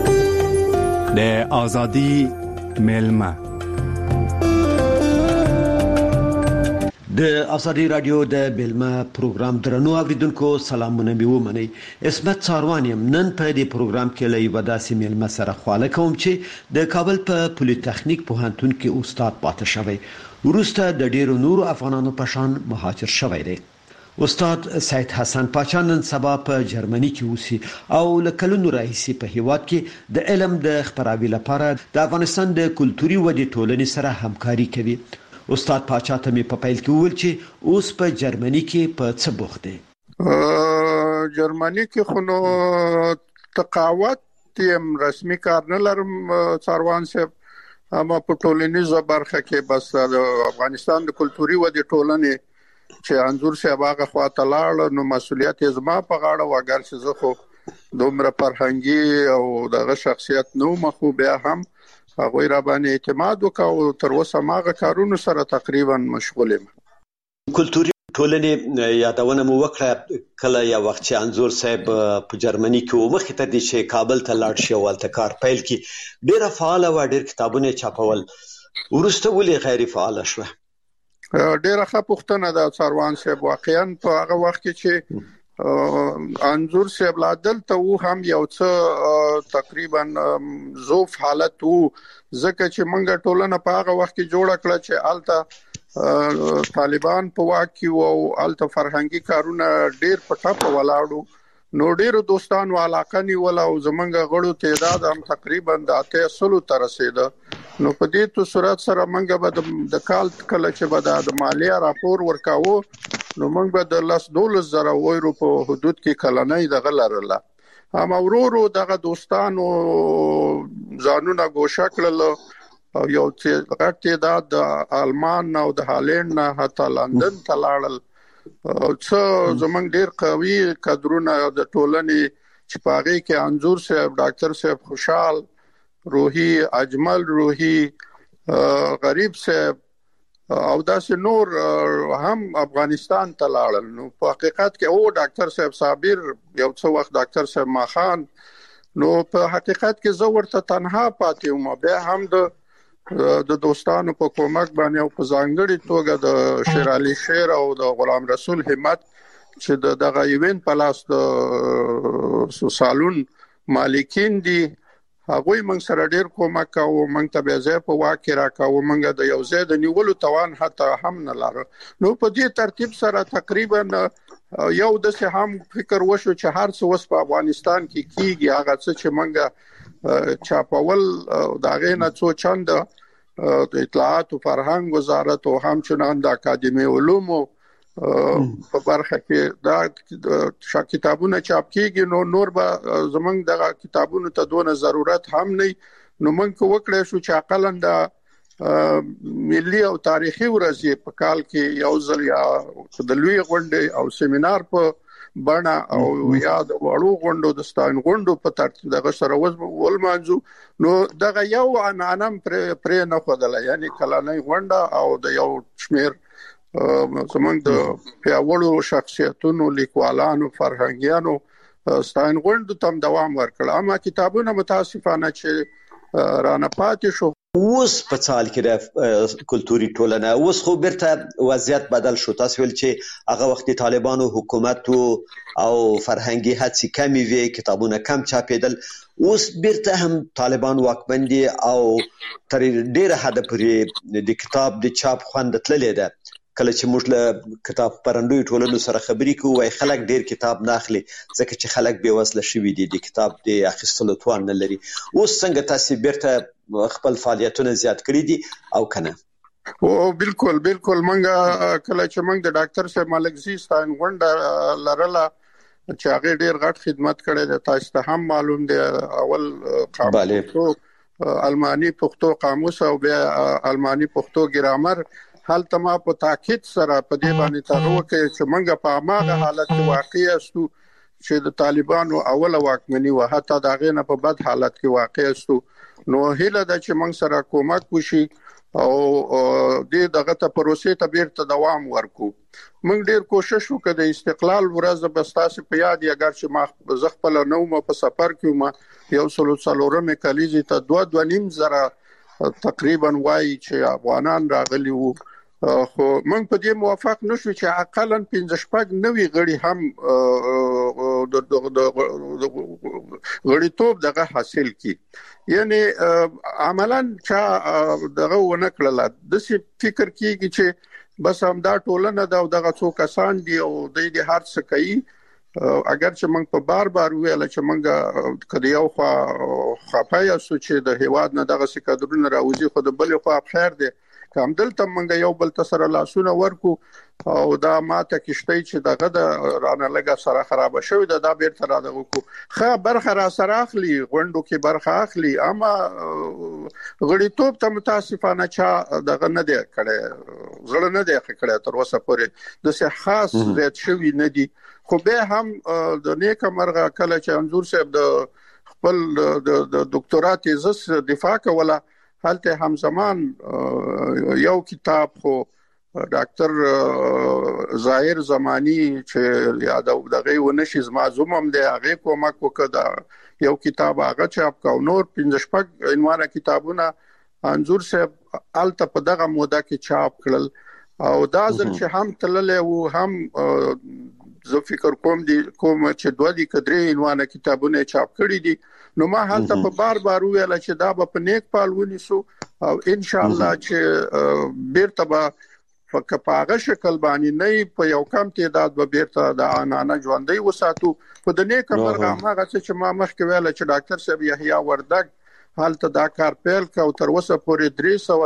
Speaker 20: د ازادي ملما د ازادي رادیو د بیلما پروګرام درنو اوریدونکو سلامونه مې ومنئ. اسمت څاروان یم. نن په دې پروګرام کې له یوه داسې میلمه سره خواله کوم چې د کابل په پولیتخنیک پوهنتون کې استاد پاتې شوی، وروسته د ډیرو نورو افغانانو په شان مهاجر شوی دی. استاد سید حسن پاچا نن سبا په جرمني کې اوسي او له کلونو راهیسې په هیواد کې د علم د خپراوي لپاره د افغانستان د کلتوري ودې ټولنې سره همکاري کوي. استاد پاچا ته مې په پیل کې وویل چې اوس په جرمني کې په څه بوخت دی.
Speaker 21: جرمني کې خو نو تقاوت یم رسمي کار نه لرم څاروان صاحب، اما په ټولنیزه برخه کې بس د افغانستان د کلتوري ودې ټولنې چې انځور صاحب هغه خواته لاړ نو مسؤلیت یې زما په غاړه و، اگر چې زه خو دومره فرهنګي او دغه شخصیت نو مخو بیا هم هغه را باندې اعتماد وکاو. تر اوسه ماغه کارونو سره تقریبا مشغول یم.
Speaker 20: کلتوري ټولنې یادونه مو وکړه کله یا وخت چې انځور صاحب په جرمني کې و، مخکې ته دې چې کابل ته لاړ شي او هلته کار پیل کړي، ډېره فعاله وه، ډېر کتابونه چاپول، وروسته ولې غیر فعاله شوه؟
Speaker 21: ډېره ښه پوښتنه ده څاروان صاحب. واقعا په هغه وخت کې چې انځور صاحب لا دلته و هم یو څه تقریبا ضعف حالت و، ځکه چې موږ ټولنه په هغه وخت کې جوړه کړه چې الته طالبان په واک کې او الته فرهنګي کارونه ډېر په ټاپه ولاړو، نو ډېرو دوستانو علاقه نیوله او زمونږ غړو تعداد هم تقریبا د اتیا سلو ته رسېده. نو په دې تو صورت سره موږ به د کال کله چې به د مالیه راپور ورکاوه نو موږ به د لس دولس زره یورو په حدود کې کلنۍ دغه لرله. اما ورو ورو دغه دوستانو ځانونه ګوښه کړل او یو غټ تعداد د آلمان او د هالند نه حتی لندن ته لاړل. څه زمونږ ډېر قوي کادرونه د ټولنې چې په هغې کې انځور صاحب، ډاکټر صاحب خوشحال روحي، اجمل روحي، غریب صاحب او داسې نور هم افغانستان ته لاړل. نو په حقیقت کې او ډاکټر صاحب صابر، یو څه وخت ډاکټر صاحب ماخان، نو په حقیقت کې زه ورته تنها پاتې وم. بیا هم د د دوستانو په کومک باندې او په ځانګړي توګه د شیر علي شیر او د غلام رسول همت چې د دغه ایونت په لاس د سالون مالکین دي، هغوی موږ سره ډېر کومک کوو. موږ ته بیا ځای په واک کې راکاوه، موږ د یو ځای د نیولو توان حتی هم نه لرو. نو په دې ترتیب سره تقریبا یو داسې هم فکر وشو چې هر څه اوس په افغانستان کې کیږي، هغه څه چې موږ چاپول د هغې نه څو چنده د اطلاعات او فرهنګ وزارت او همچنان د اکاډمي علومو په برخه کې دا کتابونه چاپ کیږي، نو نور به زمونږ دغه کتابونو ته دونه ضرورت هم نه. نو موږ وکړی شو چې اقلا د ملي او تاریخي ورځې په کال کې یو ځل یا د لوی غونډې او سیمینار په بڼه او یا د وړو غونډو د ستاین غونډو په ترتیب دغه سره ولمانځو. نو دغه یو عنعنه پرې نه ښودله، یعنی کلنۍ غونډه او د یو شمېر زمونږ د پیاوړو شخصیتونو، لیکوالانو، فرهنګیانو ستاین غونډو ته هم دوام ورکړ. اما کتابونه متاسفانه چې رانه پاتې شو.
Speaker 20: اوس په څال کې د کلتوري ټولنه اوس خو بیرته وضعیت بدل شو. تاسو ویل چې هغه وخت طالبانو حکومت او فرهنګي هڅې کمې وې، کتابونه کم چاپېدل. اوس بیرته هم طالبان واکمن دي او تر ډېره حده پورې د کتاب د چاپ خوند تللی ده. کله چې موږ له کتاب پرندوی ټولنو سره خبرې کوو، وایي خلک ډېر کتاب نه اخلي ځکه چې خلک بې وسله شوي دي، د کتاب د اخیستلو توان نه لري. اوس څنګه تاسې بیرته خپل فعالیتونه زیات کړي دي او کنه؟
Speaker 21: او بالکل بالکل موږ کله چې موږ د ډاکټر صاحب ملکزي ستاین غونډه لرله چې هغه ډېر غټ خدمت کړی دی، تاسو ته هم معلوم دی. اول قاموس المانی پښتو قاموس او بیا المانی پښتو ګرامر، هلته ما په تاکید سره په دې باندې تاغه وکړ چې موږ په هغه حالت کې واقع یاستو چې د طالبانو اوله واکمني و، حتی د هغې نه په بد حالت کې واقع یاستو. نو هیله ده چې موږ سره کومک وشي او دې دغه ته پروسې ته بیرته دوام ورکو. موږ ډېر کوشش وکړو د استقلال ورځ به ستاسو په یاد اگر چې ما زه خپله نه وم په سفر کې وم، یو سلو څلورمې کلیزې ته دوه دوه نیم زره تقریبا وایي چې افغانان راغلي وو خو موږ په دې موافق نشو چې اقلا پنځه شپږ نوي غړي هم د غړیتوب دغه حاصل کی یعنی عملاً چې دغه ونه کړل د څه فکر کیږي چې بس هم دا ټولنه دا دغه څو کسان دي او د دې هر څه کوي اگر چې موږ په بار بار ویل چې موږ کدی یو خو خپایا سوچ د هیواد نه دغه څه کډرونه راوځي خو د بل خو خیر دی کوم دلته موږ یو بل تسره لاسونه ورکو او دا ماته کېشتي چې دغه د رانه لګه سره خراب شوی دا بیرته را دغه کو خه برخه را سره اخلي غونډو کې برخه اخلي اما غړیتوب ته متاسفانه چا دغه نه دی کړي زړه نه دی کړي تر اوسه پورې د څه خاص زیات شوی نه دی خو به هم د نیک مرغه کله چې انزور صاحب د خپل د ډاکټرا تیزس دفاع کوله حالته هم زمان یو کتاب خو ډاکټر ظاهر زمانی چې یاد او دغه ونشي زمازوم هم دی هغه کومک وکړه یو کتاب هغه چاپ کا نور پنځه شپږ عنوانه کتابونه انزور صاحب الته په دغه موده کې چاپ کړل او دا ځل چې هم تللې وو هم زه فکر کوم دي کوم چې دوه دي کډري عنوانه کتابونه چاپ کړي دي نو ما حالت په بار بار ویل چې دا په نیک پال ونیسو او ان شاء الله چې بیرته به فکپاغه شکل باندې نه په یو کم تعداد به بیرته د انانه ژوندۍ وساتو په د نیک مرغه هغه چې ما مخکې ویل چې ډاکټر صاحب یحیی وردګ حالت دا کار پیل کا او تر اوسه پورې درې سوه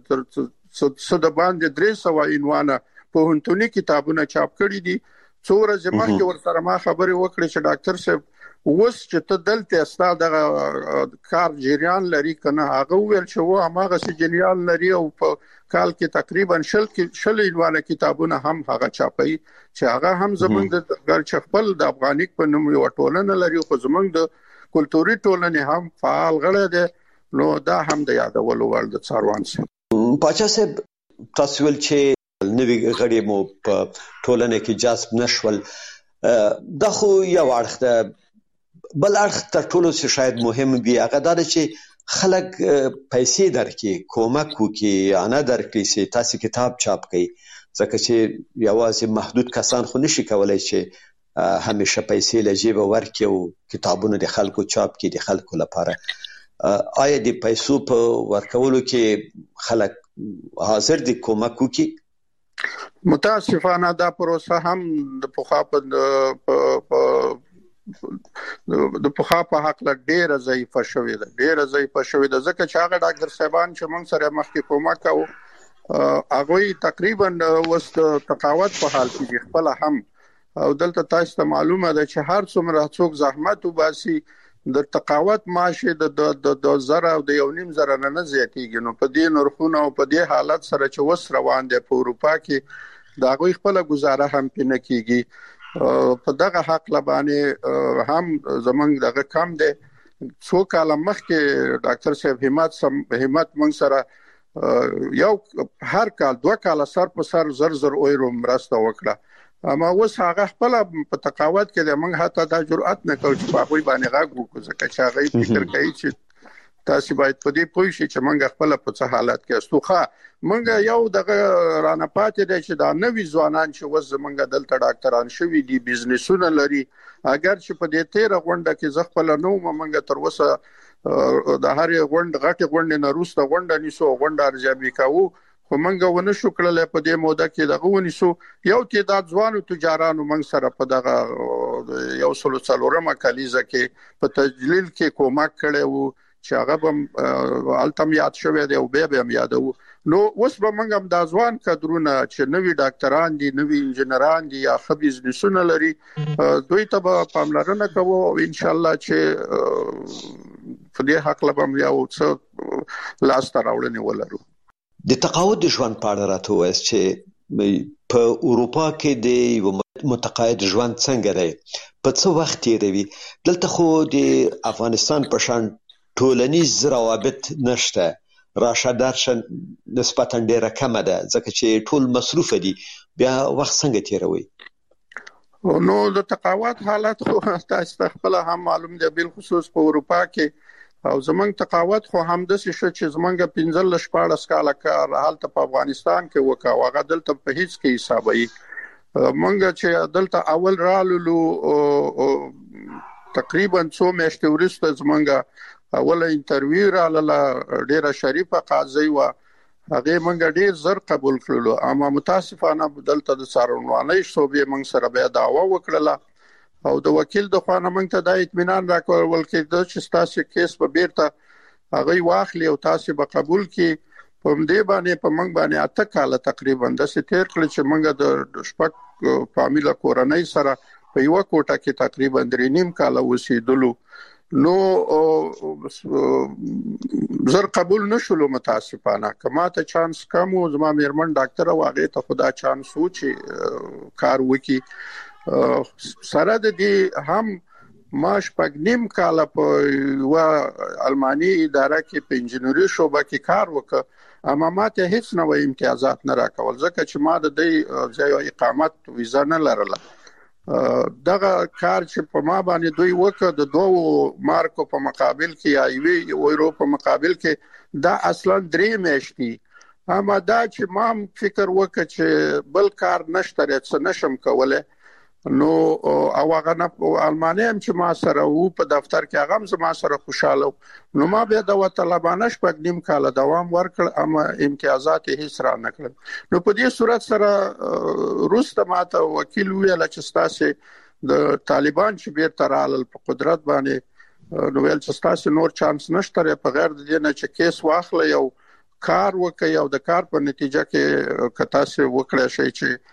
Speaker 21: صد باندې درې سوه عنوانه په هنتونی کتابونه چاپ کړي دي څوره زموږ کې ورسره ما خبرې وکړې چې ډاکټر صاحب وس چې ته دلته استا د کار جریان لري کنه هغه ویل چې و هغه سي جریان لري او په کال کې تقریبا شل کې شل عنوانه کتابونه هم هغه چاپي چې هغه هم زمونږ د خپل د افغانیک په نوم یو ټولنه لري خو زمونږ د کلتوري ټولنې هم فعال غړي دي نو دا هم د یادولو وړ د څاروان سي
Speaker 20: پاچا صاحب تاسو ول چې نوی غړي مو په ټولنه کې جذب نشول دا خو یو اړخ ده بل اړخ تر ټولو څه شاید مهم وي هغه دا چې خلک پیسې درکې کومک وکي انا درکې چې تاسو کتاب چاپ کړئ ځکه چې یوازې محدود کسان خو نشي کولای چې همیشه پیسې لږه ورکړي او کتابونه د خلکو چاپ کړي د خلکو لپاره آیا د پیسو په ورکولو کې خلک حاضر دي کومک وکي
Speaker 21: متاسفانه دا پروسه هم د پخوا په د پخوا په حق له ډیره ضعیفه شوې ده ډیره ضعیفه شوې ده ځکه چې هغه ډاکټر صاحبان چې موږ سره مخکې کومک کوو هغه تقریبا وست تقاوت په حال کې خپل هم او دلته تاسو ته معلومه ده چې هر څومره څوک زحمت وباسي د تقاوت معاشه د د زره او د یو نیم زره نه زیاتېږي نو په دې نرخونه او په دې حالت سره چې وس روان دي په اروپا کې دا غوي خپل گزاره هم پینې کیږي په دغه حق لبانه هم زمنګ دغه کم دي څو کال مخکې ډاکټر صاحب همت همت مون سره یو هر کال دوه کال سر په سر زر زر اورو مرسته وکړه اما اوس هغه خپل په تقاوت کې موږ حتی دا جرأت نه کوو چې په هغه باندې غاګ وکړو ځکه چې هغه فکر کوي چې تاسو باید په دې پوه شئ چې موږ خپل په څه حالت کې استوخه موږ یو دغه رانه پاتې دي چې دا نوې ځوانان چې وز موږ دلته ډاکټران شوي دي بزنسونه لري اگر چې په دې تیر غونډه کې ځ خپل نو موږ تر اوسه د هر غونډ غټي غونډه نه روسته غونډه نیسو غونډه ارزیابي کوو خو موږ ونه شو کړل په دې موده کې دغه ونیسو یو تعداد ځوانو تجارانو موږ سره په دغه یو سلو څلورمه کلیزه کې په تجلیل کې کومک کړي وو چې هغه هم التم یاد شوی دی او به هم یادو نو اوس به موږ هم د ځوان کډرونه چې نوی ډاکټران دي نوی انجنیران دي یا خبيز نسونه لري دوی ته به پاملرنه کوو او ان شاء الله چې په دې حق لبم یو څه لاس ته راوړنی ولرو
Speaker 20: د تقاعد ژوند په اړه راته وایي چې په اروپا کې د متقاعد ژوند څنګه دی په څه وخت دی دلته خو د افغانستان په شان ټولنیز روابط نشته راشه درشه نسبتا ډیره کمه ده ځکه چې ټول مصروف دي بیا وخت څنګه تیروي
Speaker 21: نو د تقاعد حالت خو تاسو خپل هم معلوم دی بل خصوص په اروپا کې او زمونږ تقاوت خو همداسې شو چې زمونږ پنځلس شپاړس کاله کار هلته په افغانستان کې وکړ او هغه دلته په هیڅ کې حسابوي. مونږ چې دلته اول رالو تقریبا څو میاشتې وروسته زمونږ اوله انټرویو رااله ډیره شریفه قاضي وه، هغې مونږ ډیر زر قبول کړلو. اما متاسفانه دلته د څارنوالۍ شعبې مونږ سره بیا دعوه وکړله او د وکیل د خوا نه مونږ ته دا اطمینان راکول کېده چې ستاسو کیس به بیرته هغوی واخلي او تاسو به قبول کړي. په همدې باندې په مونږ باندې اته کاله تقریبا داسې تیر کړل چې مونږ د شپږ فامیله کورنۍ سره په یوه کوټه کې تقریبا درې نیم کاله اوسېدلو. نو زر قبول نشولو متاسفانه. که ما ته چانس کم و، زما میرمن ډاکټره و، هغې ته خو دا چانس و چې کار وکړي. سره د دې هم ما شپږ نیم کاله په یوه الماني اداره کې په انجینري شعبه کې کار وکړ، اما ما ته هیڅ نوې امتیازات نه راکول ځکه چې ما د دې ځای اقامت ویزا نه لرله. دغه کار چې په ما باندې دوی وکړ د دوو مارکو په مقابل کې یا یوې یورو په مقابل کې دا اصلا درې میاشتې. اما دا چې ما فکر وکړ چې بل کار نشته څه نشم کولای، نو او هغه نه الماني هم چې ما سره وو په دفتر کې هغه هم زما سره خوشاله، نو ما بیا د طالبانه شپږ نیم کاله دوام ورکړ، اما امتیازات هیڅ را نه کړل. نو په دې صورت سره روسته ماته وکیل ویل چې تاسو د طالبان چې بیرته رالل په قدرت باندې، نو ویل چې تاسو نور چانس نشته په غیر د دې نه چې کیس واخلئ او کار وکړئ او د کار په نتیجه کې که تاسو وکړئ شئ چې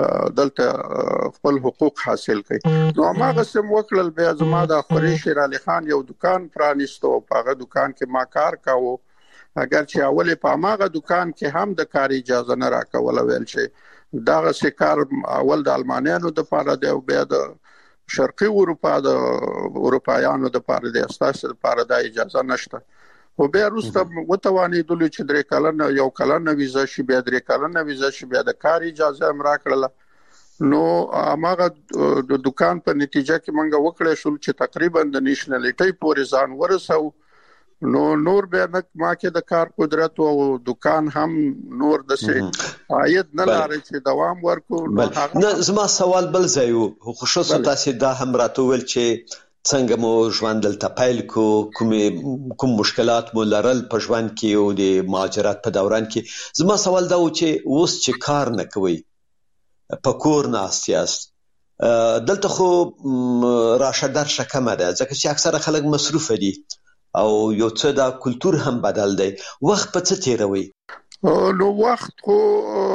Speaker 21: دلته خپل حقوق حاصل کړي. نو هغه سم وکړل. بیا زما د خوري شیر علي خان یو دکان پرانیستو، په هغه دکان کې ما کار کاوه، اگر چې اول په هغه دکان کې هم د کار اجازه نه راکول، ویل چې دا سکار اول د المانیانو د پاره دی او بیا د شرقي اروپا د اروپایانو د پاره دی، استاسو د پاره د اجازه نشته. او بیا روسته وتوانېدل چې درې کلنه یو کلنه ویزا شي، بیا درې کلنه ویزا شي، بیا د کار اجازه هم راکړله. نو هغه د دکان په نتیجه کې مونږ وکړې شو چې تقریبا د نېشنلټۍ پورې ځان ورسو. نو نور بیا ما کې د کار قدرت او دکان هم نور د سي عاید نه لري چې دوام ورکو.
Speaker 20: نه زما سوال بل ځای وو، خصوصا تاسو دا هم راته ویل چې څنګه مو ژوند دلته پیل کو، کوم کوم مشکلات مو لرل په ژوند کې او د مهاجرت په دوران کې. زما سوال دا و چې اوس چې کار نه کوي، په کور ناست یاست، دلته خو راشه درشه کمه ده ځکه چې اکثره خلک مصروف دي او یو څه دا کلتور هم بدل دی. وخت په څه تیروي؟
Speaker 21: نو وخت خو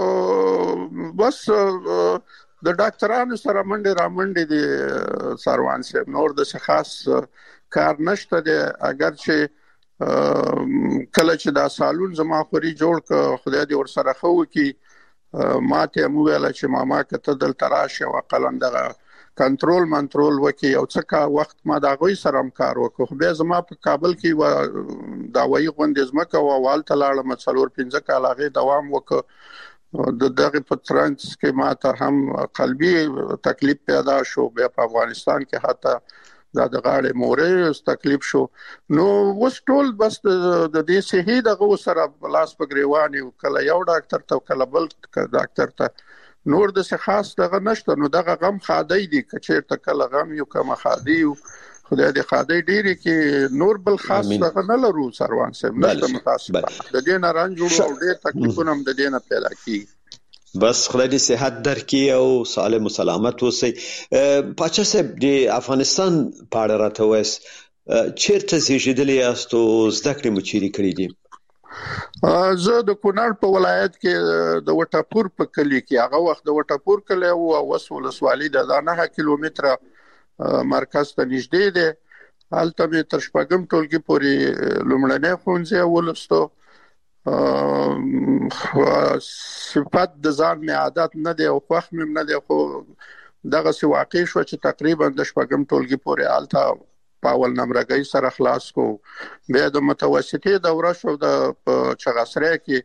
Speaker 21: بس د ډاکټرانو سره منډه را منډه دي سروان صاحب، نور د خاص کار نشته دی. اگر چې کله چې دا سالون زما خوري جوړ ک خدای دې ور سره خو کی ماته مو ویل چې ماما کته دل تراشه او قلندغه کنټرول منټرول وکي او څه کا وخت ما دا غوي سره کار وکړو. بیا زما په کابل کې و دا وایي غوندې زما کو والته لاړم څلور پنځه کال هغه دوام وکړ. د دغه په ترانس کې ماته هم قلبي تکلیف پیدا شو، بیا په افغانستان کې حتی دا د غاړې مورې تکلیف شو. نو وس ټول بس د دې صحي دغه سره لاس په گریواني کله یو ډاکټر ته کله بل ډاکټر ته، نور د څه خاص دغه نشته. نو دغه غم خادي دي کچېرته کله غم یو کما خادي خدای دې خادي ډيري کې نور بل خاص دغه نه لرو سروان صاحب، نشته متاسف د دې نه رنج او ډېر تکلیفونه هم د دې نه پیدا کیږي.
Speaker 20: بس خدای دې صحت درکړي او سالم او سلامت اوسئ. پاچا صاحب د افغانستان په اړه راته وایي چیرته زیږیدلی یاست او زده کړې مو چیرې کړې دي؟
Speaker 21: زه د کونړ په ولایت کې د وټاپور په کلی کې، هغه وخت د وټاپور کلی او اوس ولسوالي د نه کیلومتره مرکز ته نږدې دی. هلته مې تر شپږم ټولګي پورې لومړنی ښوونځی ولوستو. صفت د ځان مې عادت نه دی او خوښ مې نه دی، خو دغسې واقع شوه چې تقریبا د شپږم ټولګي پورې هلته په اول نمرګۍ سره خلاص کو. بیا د متوسطې دوره شو د چغسری کې.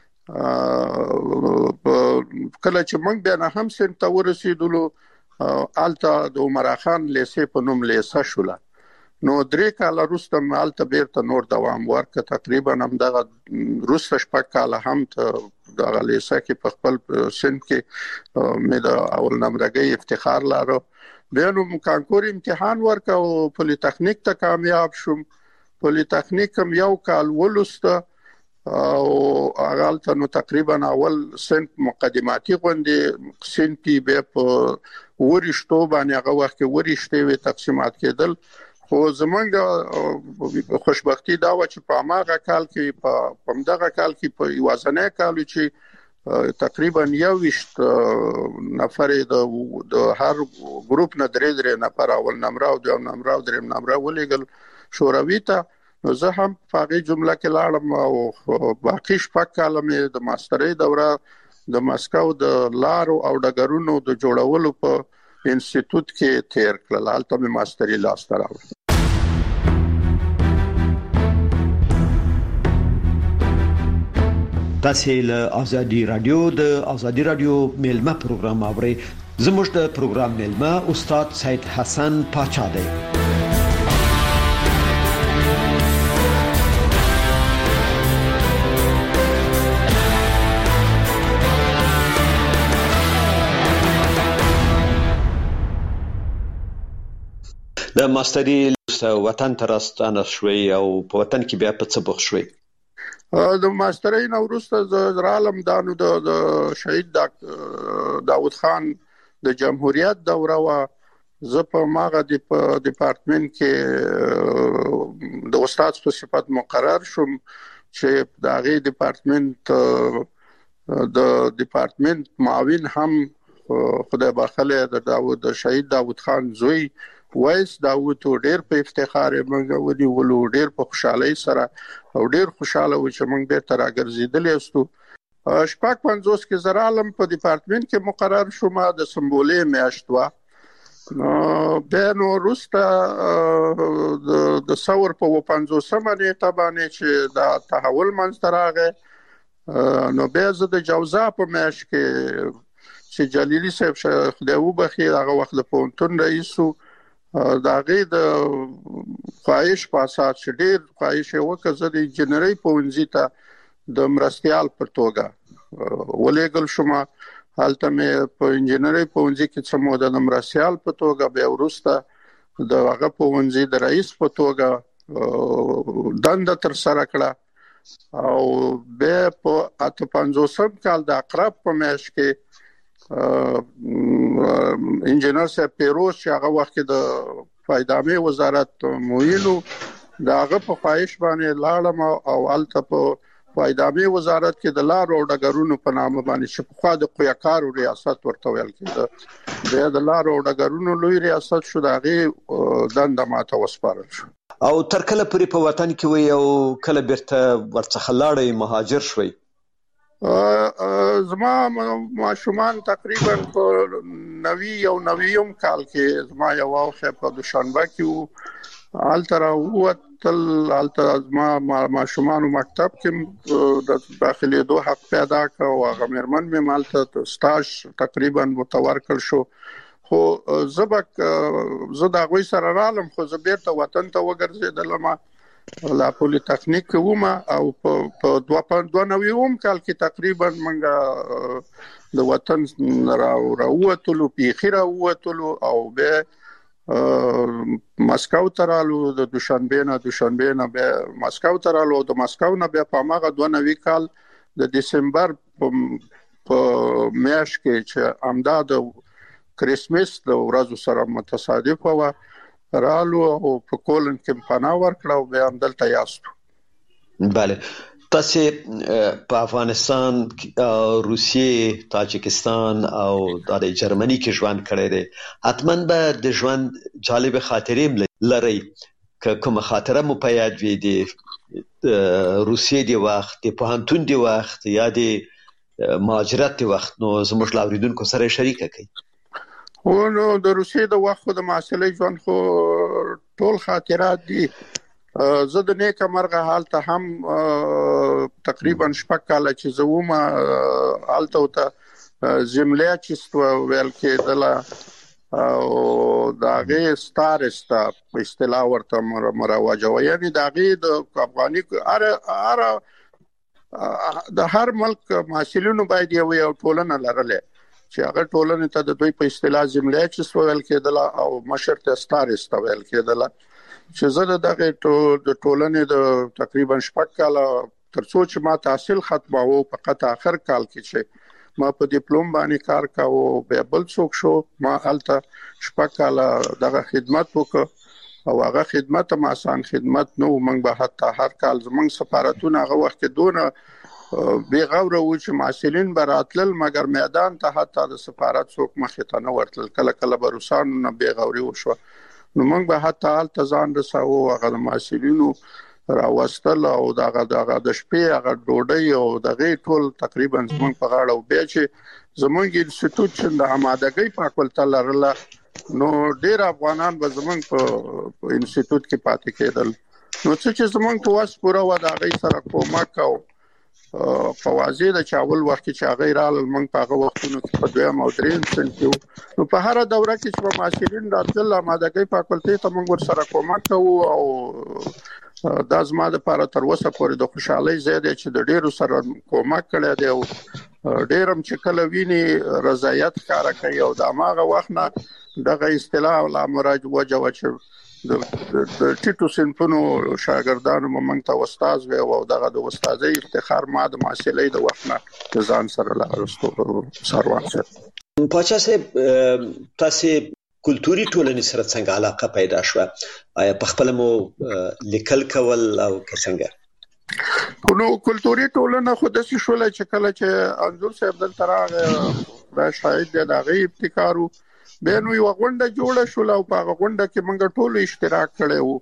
Speaker 21: کله چې موږ بیا نهم صنف ته ورسېدلو، الته د عمر خان لیسې په نوم لیسه شوله. نو درې کال وروسته مالته بیرته نور دوام ورکړ. تقریبا هم دغه وروسته شپږ کال هم ته دغه لیسه کې په خپل سن کې مې د اول نمرګي افتخار لارو. بیا نو کانکور امتحان ورکړ او پولی تخنیک ته کامیاب شوم. پولی تخنیک هم یو کال ولسته او هغه نو تقریبا اول سن مقدماتي غونډې سن پی به په ورشتو باندې هغه وخت کې ورشته وي تقسیمات کېدل. خو زمونږ خوشبختی دا و چې په هغه کال کې په همدغه کال کې په یوازنه کال چې تقریبا یوشت نفر د هر ګروپ نه درې درې نفر اول نمره او دویم نمره او دریم نمره ولېګل شوروي ته. نو زه هم په هغه جمله کې لاړم او باقي شپږ کاله مې د ماسترۍ دوره د مسکو د لارو او ډګرونو د جوړولو په انسټیټیوټ کې تیر کړل. هلته مې ماستري لاسته راوړه.
Speaker 20: تاسو له ازادي رادیو د ازادي رادیو میلمه پروګرام اورئ. زموږ د پروګرام میلمه استاد سید حسن پاچا دی. د ماستري وطن ته راستانه شوي او په وطن کې بیا په څه بوخ شوي؟
Speaker 21: د ماسترۍ نه وروسته د عالم دانو د شهید داود خان د جمهوریت دوره وا. زه په ماغه د ډپارټمنټ کې د استاد په صفت مقرر شوم چې د هغه ډپارټمنټ د ډپارټمنټ معاون هم خدای بخله د داود د شهید داود خان زوی وایس داود ډېر په افتخار موږ ودی ولو ډېر په خوشحالي سره او ډېر خوشاله و چې موږ به تر راګرځیدل یستو. شپږ پنځوس کې زرالم په ډپارټمنټ کې مقرر شوم د سمبولې میاشت وا. به نو روستا د ثور په پنځوسمه نیټه باندې چې دا تحول منځ راغی. نو به زه د جوزا په میاشت کې چې جلیلی صاحب خدای وبخي هغه وخت د پونتون رئیسو دا غي د خواهش په اساس چې ډېر خواهش وکړه د انجنیری پونځي ته د مرستيال پر توګه ولېګل شوم. حالته مې په انجنیری پونځي کې څمو د مرستيال په توګه به ورسته د هغه پونځي د رئیس په توګه دند تر سره کړه او به په اته پنځوسم کال د اقرب په میاشت کې انجنیر صاحب پیروز چې هغه وخت د فایدامه وزارت مویلو داغه په خواهش باندې لاړم او الته په فایدامه وزارت کې د لارو او ډګرونو په نامه باندې چې په خوا د قیاکارو ریاست ورته ویل کېده د لارو او ډګرونو لوی ریاست شو داغه دنده ماته وسپارل شو.
Speaker 20: او تر کله پورې په وطن کې وي او کله بیرته ورڅخه لاړې مهاجر شوي؟
Speaker 21: زما ماشومان تقریبا په نوي او نویم کال کې زما یو واخه په دوشنبه کې الترا وتل الترا زما ماشومان مکتب کې د داخلي دوه حق پیدا کا او هغه مرمن مې مالته سټاج تقریبا متور کړ شو. خو زبک زدا غوي سره رالم خو زبیرته وطن ته وګرځیدلم لا پولی تخنیک کومه او په دوه پنځه دوه نویم کال کې تقریبا منګه د وطن راو راوتلو پیخره وتلو او به مسکو ترالو د دوشنبه نه دوشنبه نه به مسکو ترالو د مسکو نه به په ماغه دوه نوي کال د دسمبر په میاشت کې چې امداد کریسمس د ورځو سره متصادف و رالو او په کولن کې پناه ورکړه او به هم دلته یاستو.
Speaker 20: بله تاسو په افغانستان، روسیې، تاجکستان او د جرمني کې ژوند کړی دی. حتما به د ژوند جالب خاطرې لرئ. که کوم خاطره مو په یاد وي د روسیې د وخت، د پوهنتون د وخت یا د مهاجرت د وخت، نو زموږ لاوریدونکو سره شریکه کړئ.
Speaker 21: او نو د روسیې د وخت د معاصلې ژوند خو ټول خاطرات دي. زه د نیکه مرغه حالته هم تقریبا شپږ کاله چې زه وم حالته ته زملیاچیست ویل کېدله او دا هغه ستارستا په اصطلاح ورته مروجه یعنی د هغه د افغاني ار ار د هر ملک محصلینو باید یو یو ټولنه لرله چې هغه ټولنه ته د دوی په اصطلاح جمله چې ویل کېدل او مشر ته ستارستا ویل کېدل چې زه دغه د ټولنې د تقریبا شپږ کاله ترڅو چې ما تحصیل ختماوه فقط اخر کال کې چې ما په ډیپلوم باندې کار کاوه به بل څوک شو ما هلته شپږ کاله دغه خدمت وکړ او هغه خدمت هم آسان خدمت نو موږ به حتی هر کال زموږ سفارتونه هغه وخت دونه بے غوره و چې محصلین براتل مګر میدان ته حتی د سفارت څوک مخې ته نه ورتل کله کله به روسانو نه بے غوري وشو نو موږ به حتی هلته ځان رساو هغه محصلینو راوستل او دغه دغه د شپې هغه ډوډۍ او دغه ټول تقریبا زمونږ په غاړه او بیا چې زمونږ انسټیټیوټ چې د آمادګۍ فاکولټه لرله نو ډیر افغانان به زمونږ په انسټیټیوټ کې پاتې کېدل نو چې زمونږ په واس پوره و د هغه سره کومک او فوازی د چاول وخت چې هغه رال موږ په هغه وختونو کې په دویم او دریم سنټیو نو په هر دوره کې چې ماشینین راتل آمادګۍ فاکولټه ته موږ ور سره کومک کوو او دا زما د لپاره تر اوسه پورې د خوشحالۍ زیاده چې د ډیرو سره کومک کړی دی او ډیرم چې کله ویني رضایت ښکارا کوي او د ماغه وخت نه دغه اصطلاح لا مراج وجه چې د ټیټو صنفونو شاګردانو موږ ته استاد وي او دغه د استادۍ افتخار ما د معاشلې د وخت نه ځان سره لارستو سروان سره
Speaker 20: پاچا صاحب تاسو کلتوري ټولنې سره څنګه علاقه پیدا شو آیا په خپل مو لیکل کول او څنګه
Speaker 21: نو کلتوري ټولنه خو د څه شول چې کله چې انځور صاحب دل تراغه را شاهد دی دغه ابتکارو به نو یو غونډه جوړه شول او په غونډه کې موږ ټول اشتراک کړو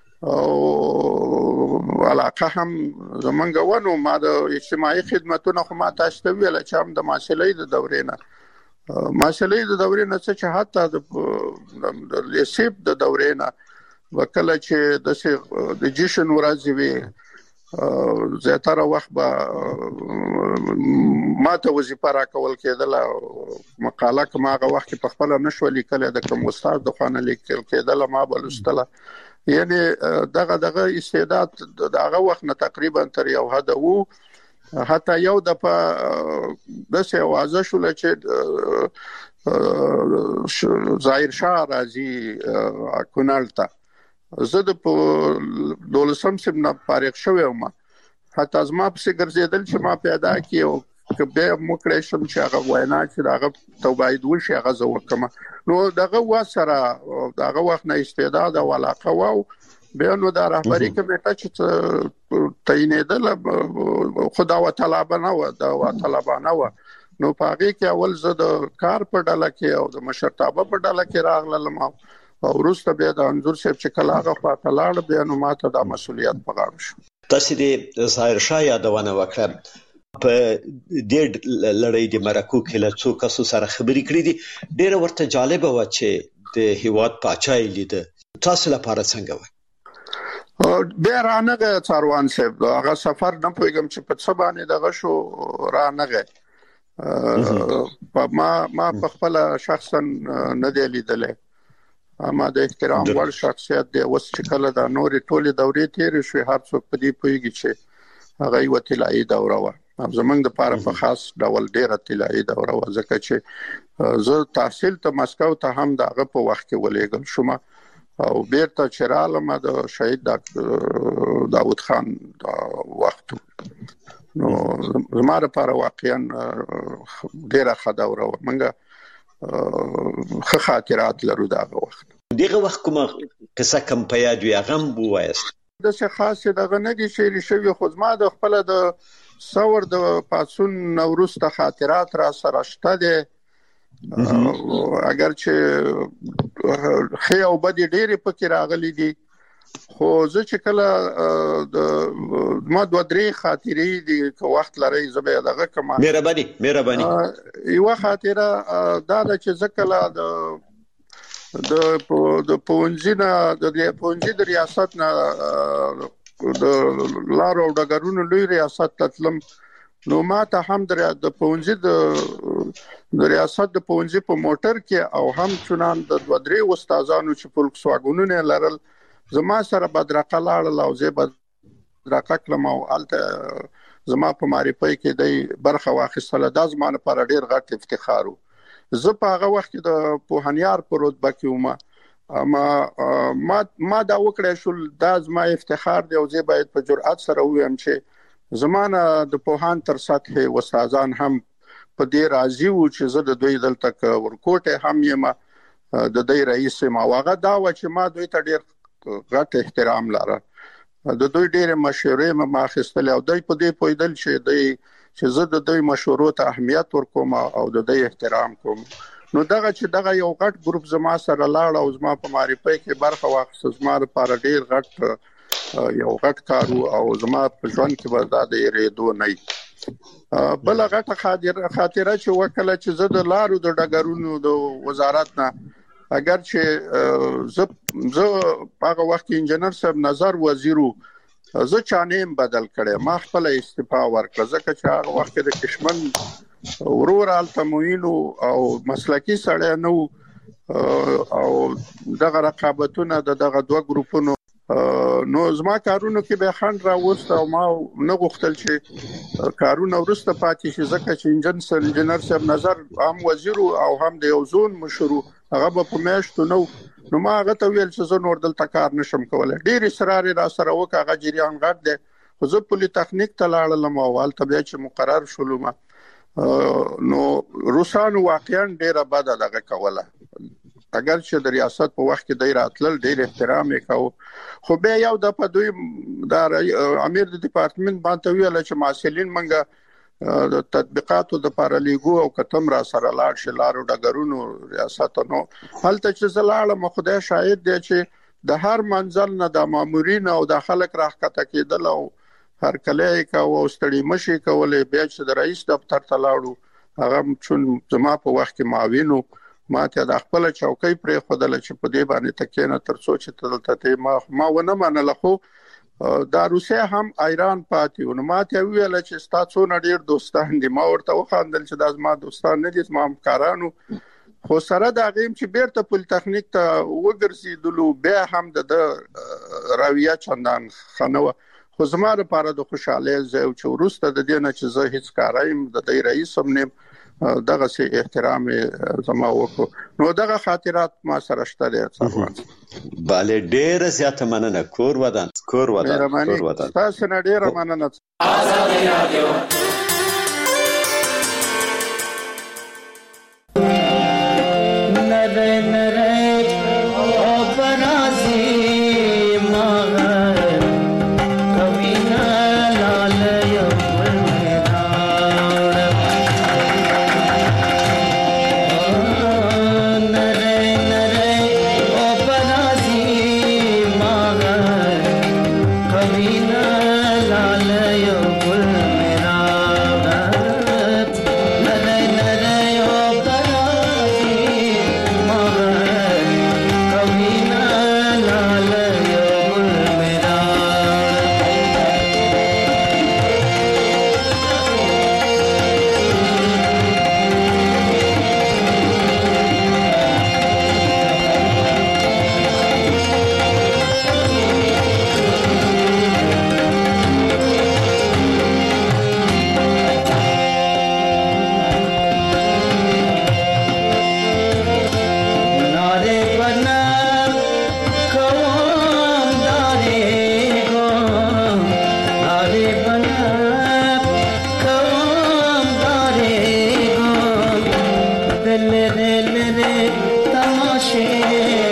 Speaker 21: او علاقه هم زمونږ ونه ما د اجتماعي خدماتو خو ما تاسو ته ویل چې هم د معاشلې د دورې نه معاشلې د دورې نه چې حتی د لیسیب د دورې نه وکړه چې د د جشن ورځې وي زیاتره وخت به ما ته وظیفه راکول کېدل مقاله کومه هغه وخت په خپل نشو لیکل د کوم استاد د خانه لیکل کېدل ما بلستله یعنی دغه دغه استعداد دغه وخت نه تقریبا تر یو حد وو حتی یو د په د څه واځه شول چې ظاهر شاه راځي کونالتا زه د په دولسم سم نه فارغ شوم حتی از ما په ګرځیدل چې ما پیدا کیو کبه مکړې شم چې هغه وینا چې هغه توباید وشي هغه زو کما نو دغه وسره دغه وخت نه استعداد او علاقه وو به نو د رهبری کمیټه چې تعینېدل خدا وتعالى بنو دا وطلبانه و نو پاګه کې اول زه د کار په ډله کې او د مشرتابه په ډله کې راغلم او وروسته به د انځور صاحب چې کله هغه خواته لاړ به نو ماته د مسولیت په غاړه شو
Speaker 20: تاسو د ظاهر شاه یادونه وکړه په دې لړۍ د مرکو کې له څو کسو سره خبرې کړې دي ډېر ورته جالب و چې د هیواد پاچای لید تاسو لپاره څنګه و
Speaker 21: به رانغه څاروان صاحب هغه سفر نه پوهیږم چې په څه باندې دغه شو رانغه ما ما په خپل شخصا نه دی لیدلې اما د احترام وړ شخصیت دی اوس چې کله د نورې ټولې دورې تیر شوې هر څوک په دې پوهیږي چې هغه یو طلایي دوره و زمونږ د پاره په خاص ډول ډیره طلایي دوره و ځکه چې زه تحصیل ته مسکو ته هم دغه په وخت کې ولېږل شوم او بیرته چرالم د شهید داوود خان وخت نو زماره لپاره واقعا ډیره ښه دوره و منګه خه خاطرات لرو دغه وخت
Speaker 20: دغه وخت کومه قصه کم په یاد وي هغه مو وایست
Speaker 21: د څه خاصه دغه نه دي چې شوی خو ما د خپل د څور د پاتسون نوروز ته خاطرات را سره شته دي اگر چې خي او بدی ډېری پکې راغلي دي خو زه چې کله د ما دوه درې خاطرې دي که وخت لري زبې دغه کما
Speaker 20: مهرباني مهرباني
Speaker 21: یو خاطره دا چې زکله د د د پونځینا د پونځي د ریاست نه د لارو د ګرونو لوی ریاست تطلم نو ما ته هم د پونځي د د ریاست د پونځي په موټر کې او هم چنان د دوه درې استادانو چې فولکس واګونونه لرل زما سره بدرقه لاړل او زه بدرقه کلم او الته زما په معرفي کې د برخه واخیستله د زمانه پر ډیر غټ افتخار زه په هغه وخت کې د پوهنیار په رتبه کې ومه اما ما ما دا وکړې شو د زما افتخار دی او زه باید په جرأت سره وایم چې زمانه د پوهان تر سطح استادان هم په دې راضي وو چې زه د دوی دلته ورکوټه هم یم د دوی رئیس ما واغه دا و چې ما دوی ته ډیر غټ احترام لرم د دوی ډېر مشورې ما اخیستل او دوی په دې پویدل چې دوی چې زه د دوی مشورو ته اهمیت ورکوم او د دوی احترام کوم نو دغه چې دغه یو غټ ګروپ زما سره لاړ او زما په معرفي کې برخه واخیست زما لپاره ډېر غټ یو غټ کارو او زما په ژوند کې وزاده یې ریدو نه بل غټه خاطره خاطره چې وکړه چې زه د لارو د ډګرونو د وزارت نه اگر چې زه زه هغه وخت انجنیر صاحب نظر وزیرو زه چانیم بدل کړم ما خپل استعفا ورکړه ځکه چې هغه وخت د کشمن ورور التموینو او مسلکی سره نو او دغه رقابتونه د دغه دوه ګروپونو نو زما کارونو کې به خند راوست او ما نه غوښتل چې کارونه ورسته پاتې شي ځکه چې انجن سر انجنیر صاحب نظر هم وزیر او هم د یو زون مشرو هغه په میاشتو نو نو ما هغه ته ویل چې زه نور دلته کار نشم کولای ډیر اصرار را سره وکړ هغه جریان غټ دی خو زه پولی تخنیک ته لاړم او هلته بیا چې مقرر شولم نو روسانو واقعا ډیره بد دغه کوله اگر چې د ریاست په وخت کې د راتلل ډیر احترام وکاو خو بیا یو د په دوی د امیر د ډپارټمنټ باندې ویل چې مسؤلین منګه د تطبیقاتو د پارالیګو او کتم را سره لاړ شي لارو ډګرونو ریاست نو هلته چې زلاله مخدای شاهد دی چې د هر منزل نه د مامورین او د خلک راخته کېدل او هر کله کا او ستړي مشي کولې بیا چې د رئیس دفتر ته لاړو هغه چون زما په وخت کې معاونو ما ته د خپل چوکۍ پرې خدل چې په دې باندې تکینه تر سوچ ته دلته ما ما ونه منله خو دا روسیا هم ایران پاتې نو ما ته ویل چې تاسو نه ډیر دوستان دي ما ورته وخاندل چې دا زما دوستان نه دي زما همکارانو خو سره دا غیم چې بیرته پول تخنیک ته وګرځیدلو بیا هم د راویه چندان خنوه خو زما لپاره د خوشاله زو چې ورسته د دې نه چې زه هیڅ کارایم د دې رئیس هم نه دغه سي احترام زما وکړو نو دغه خاطرات ما سره شته دي څنګه
Speaker 20: bale ډېر زیاته مننه کور ودان کور ودان
Speaker 21: کور ودان تاسو نه ډېر مننه
Speaker 9: آزادي رادیو نره نره او برازي मेरे तमाशे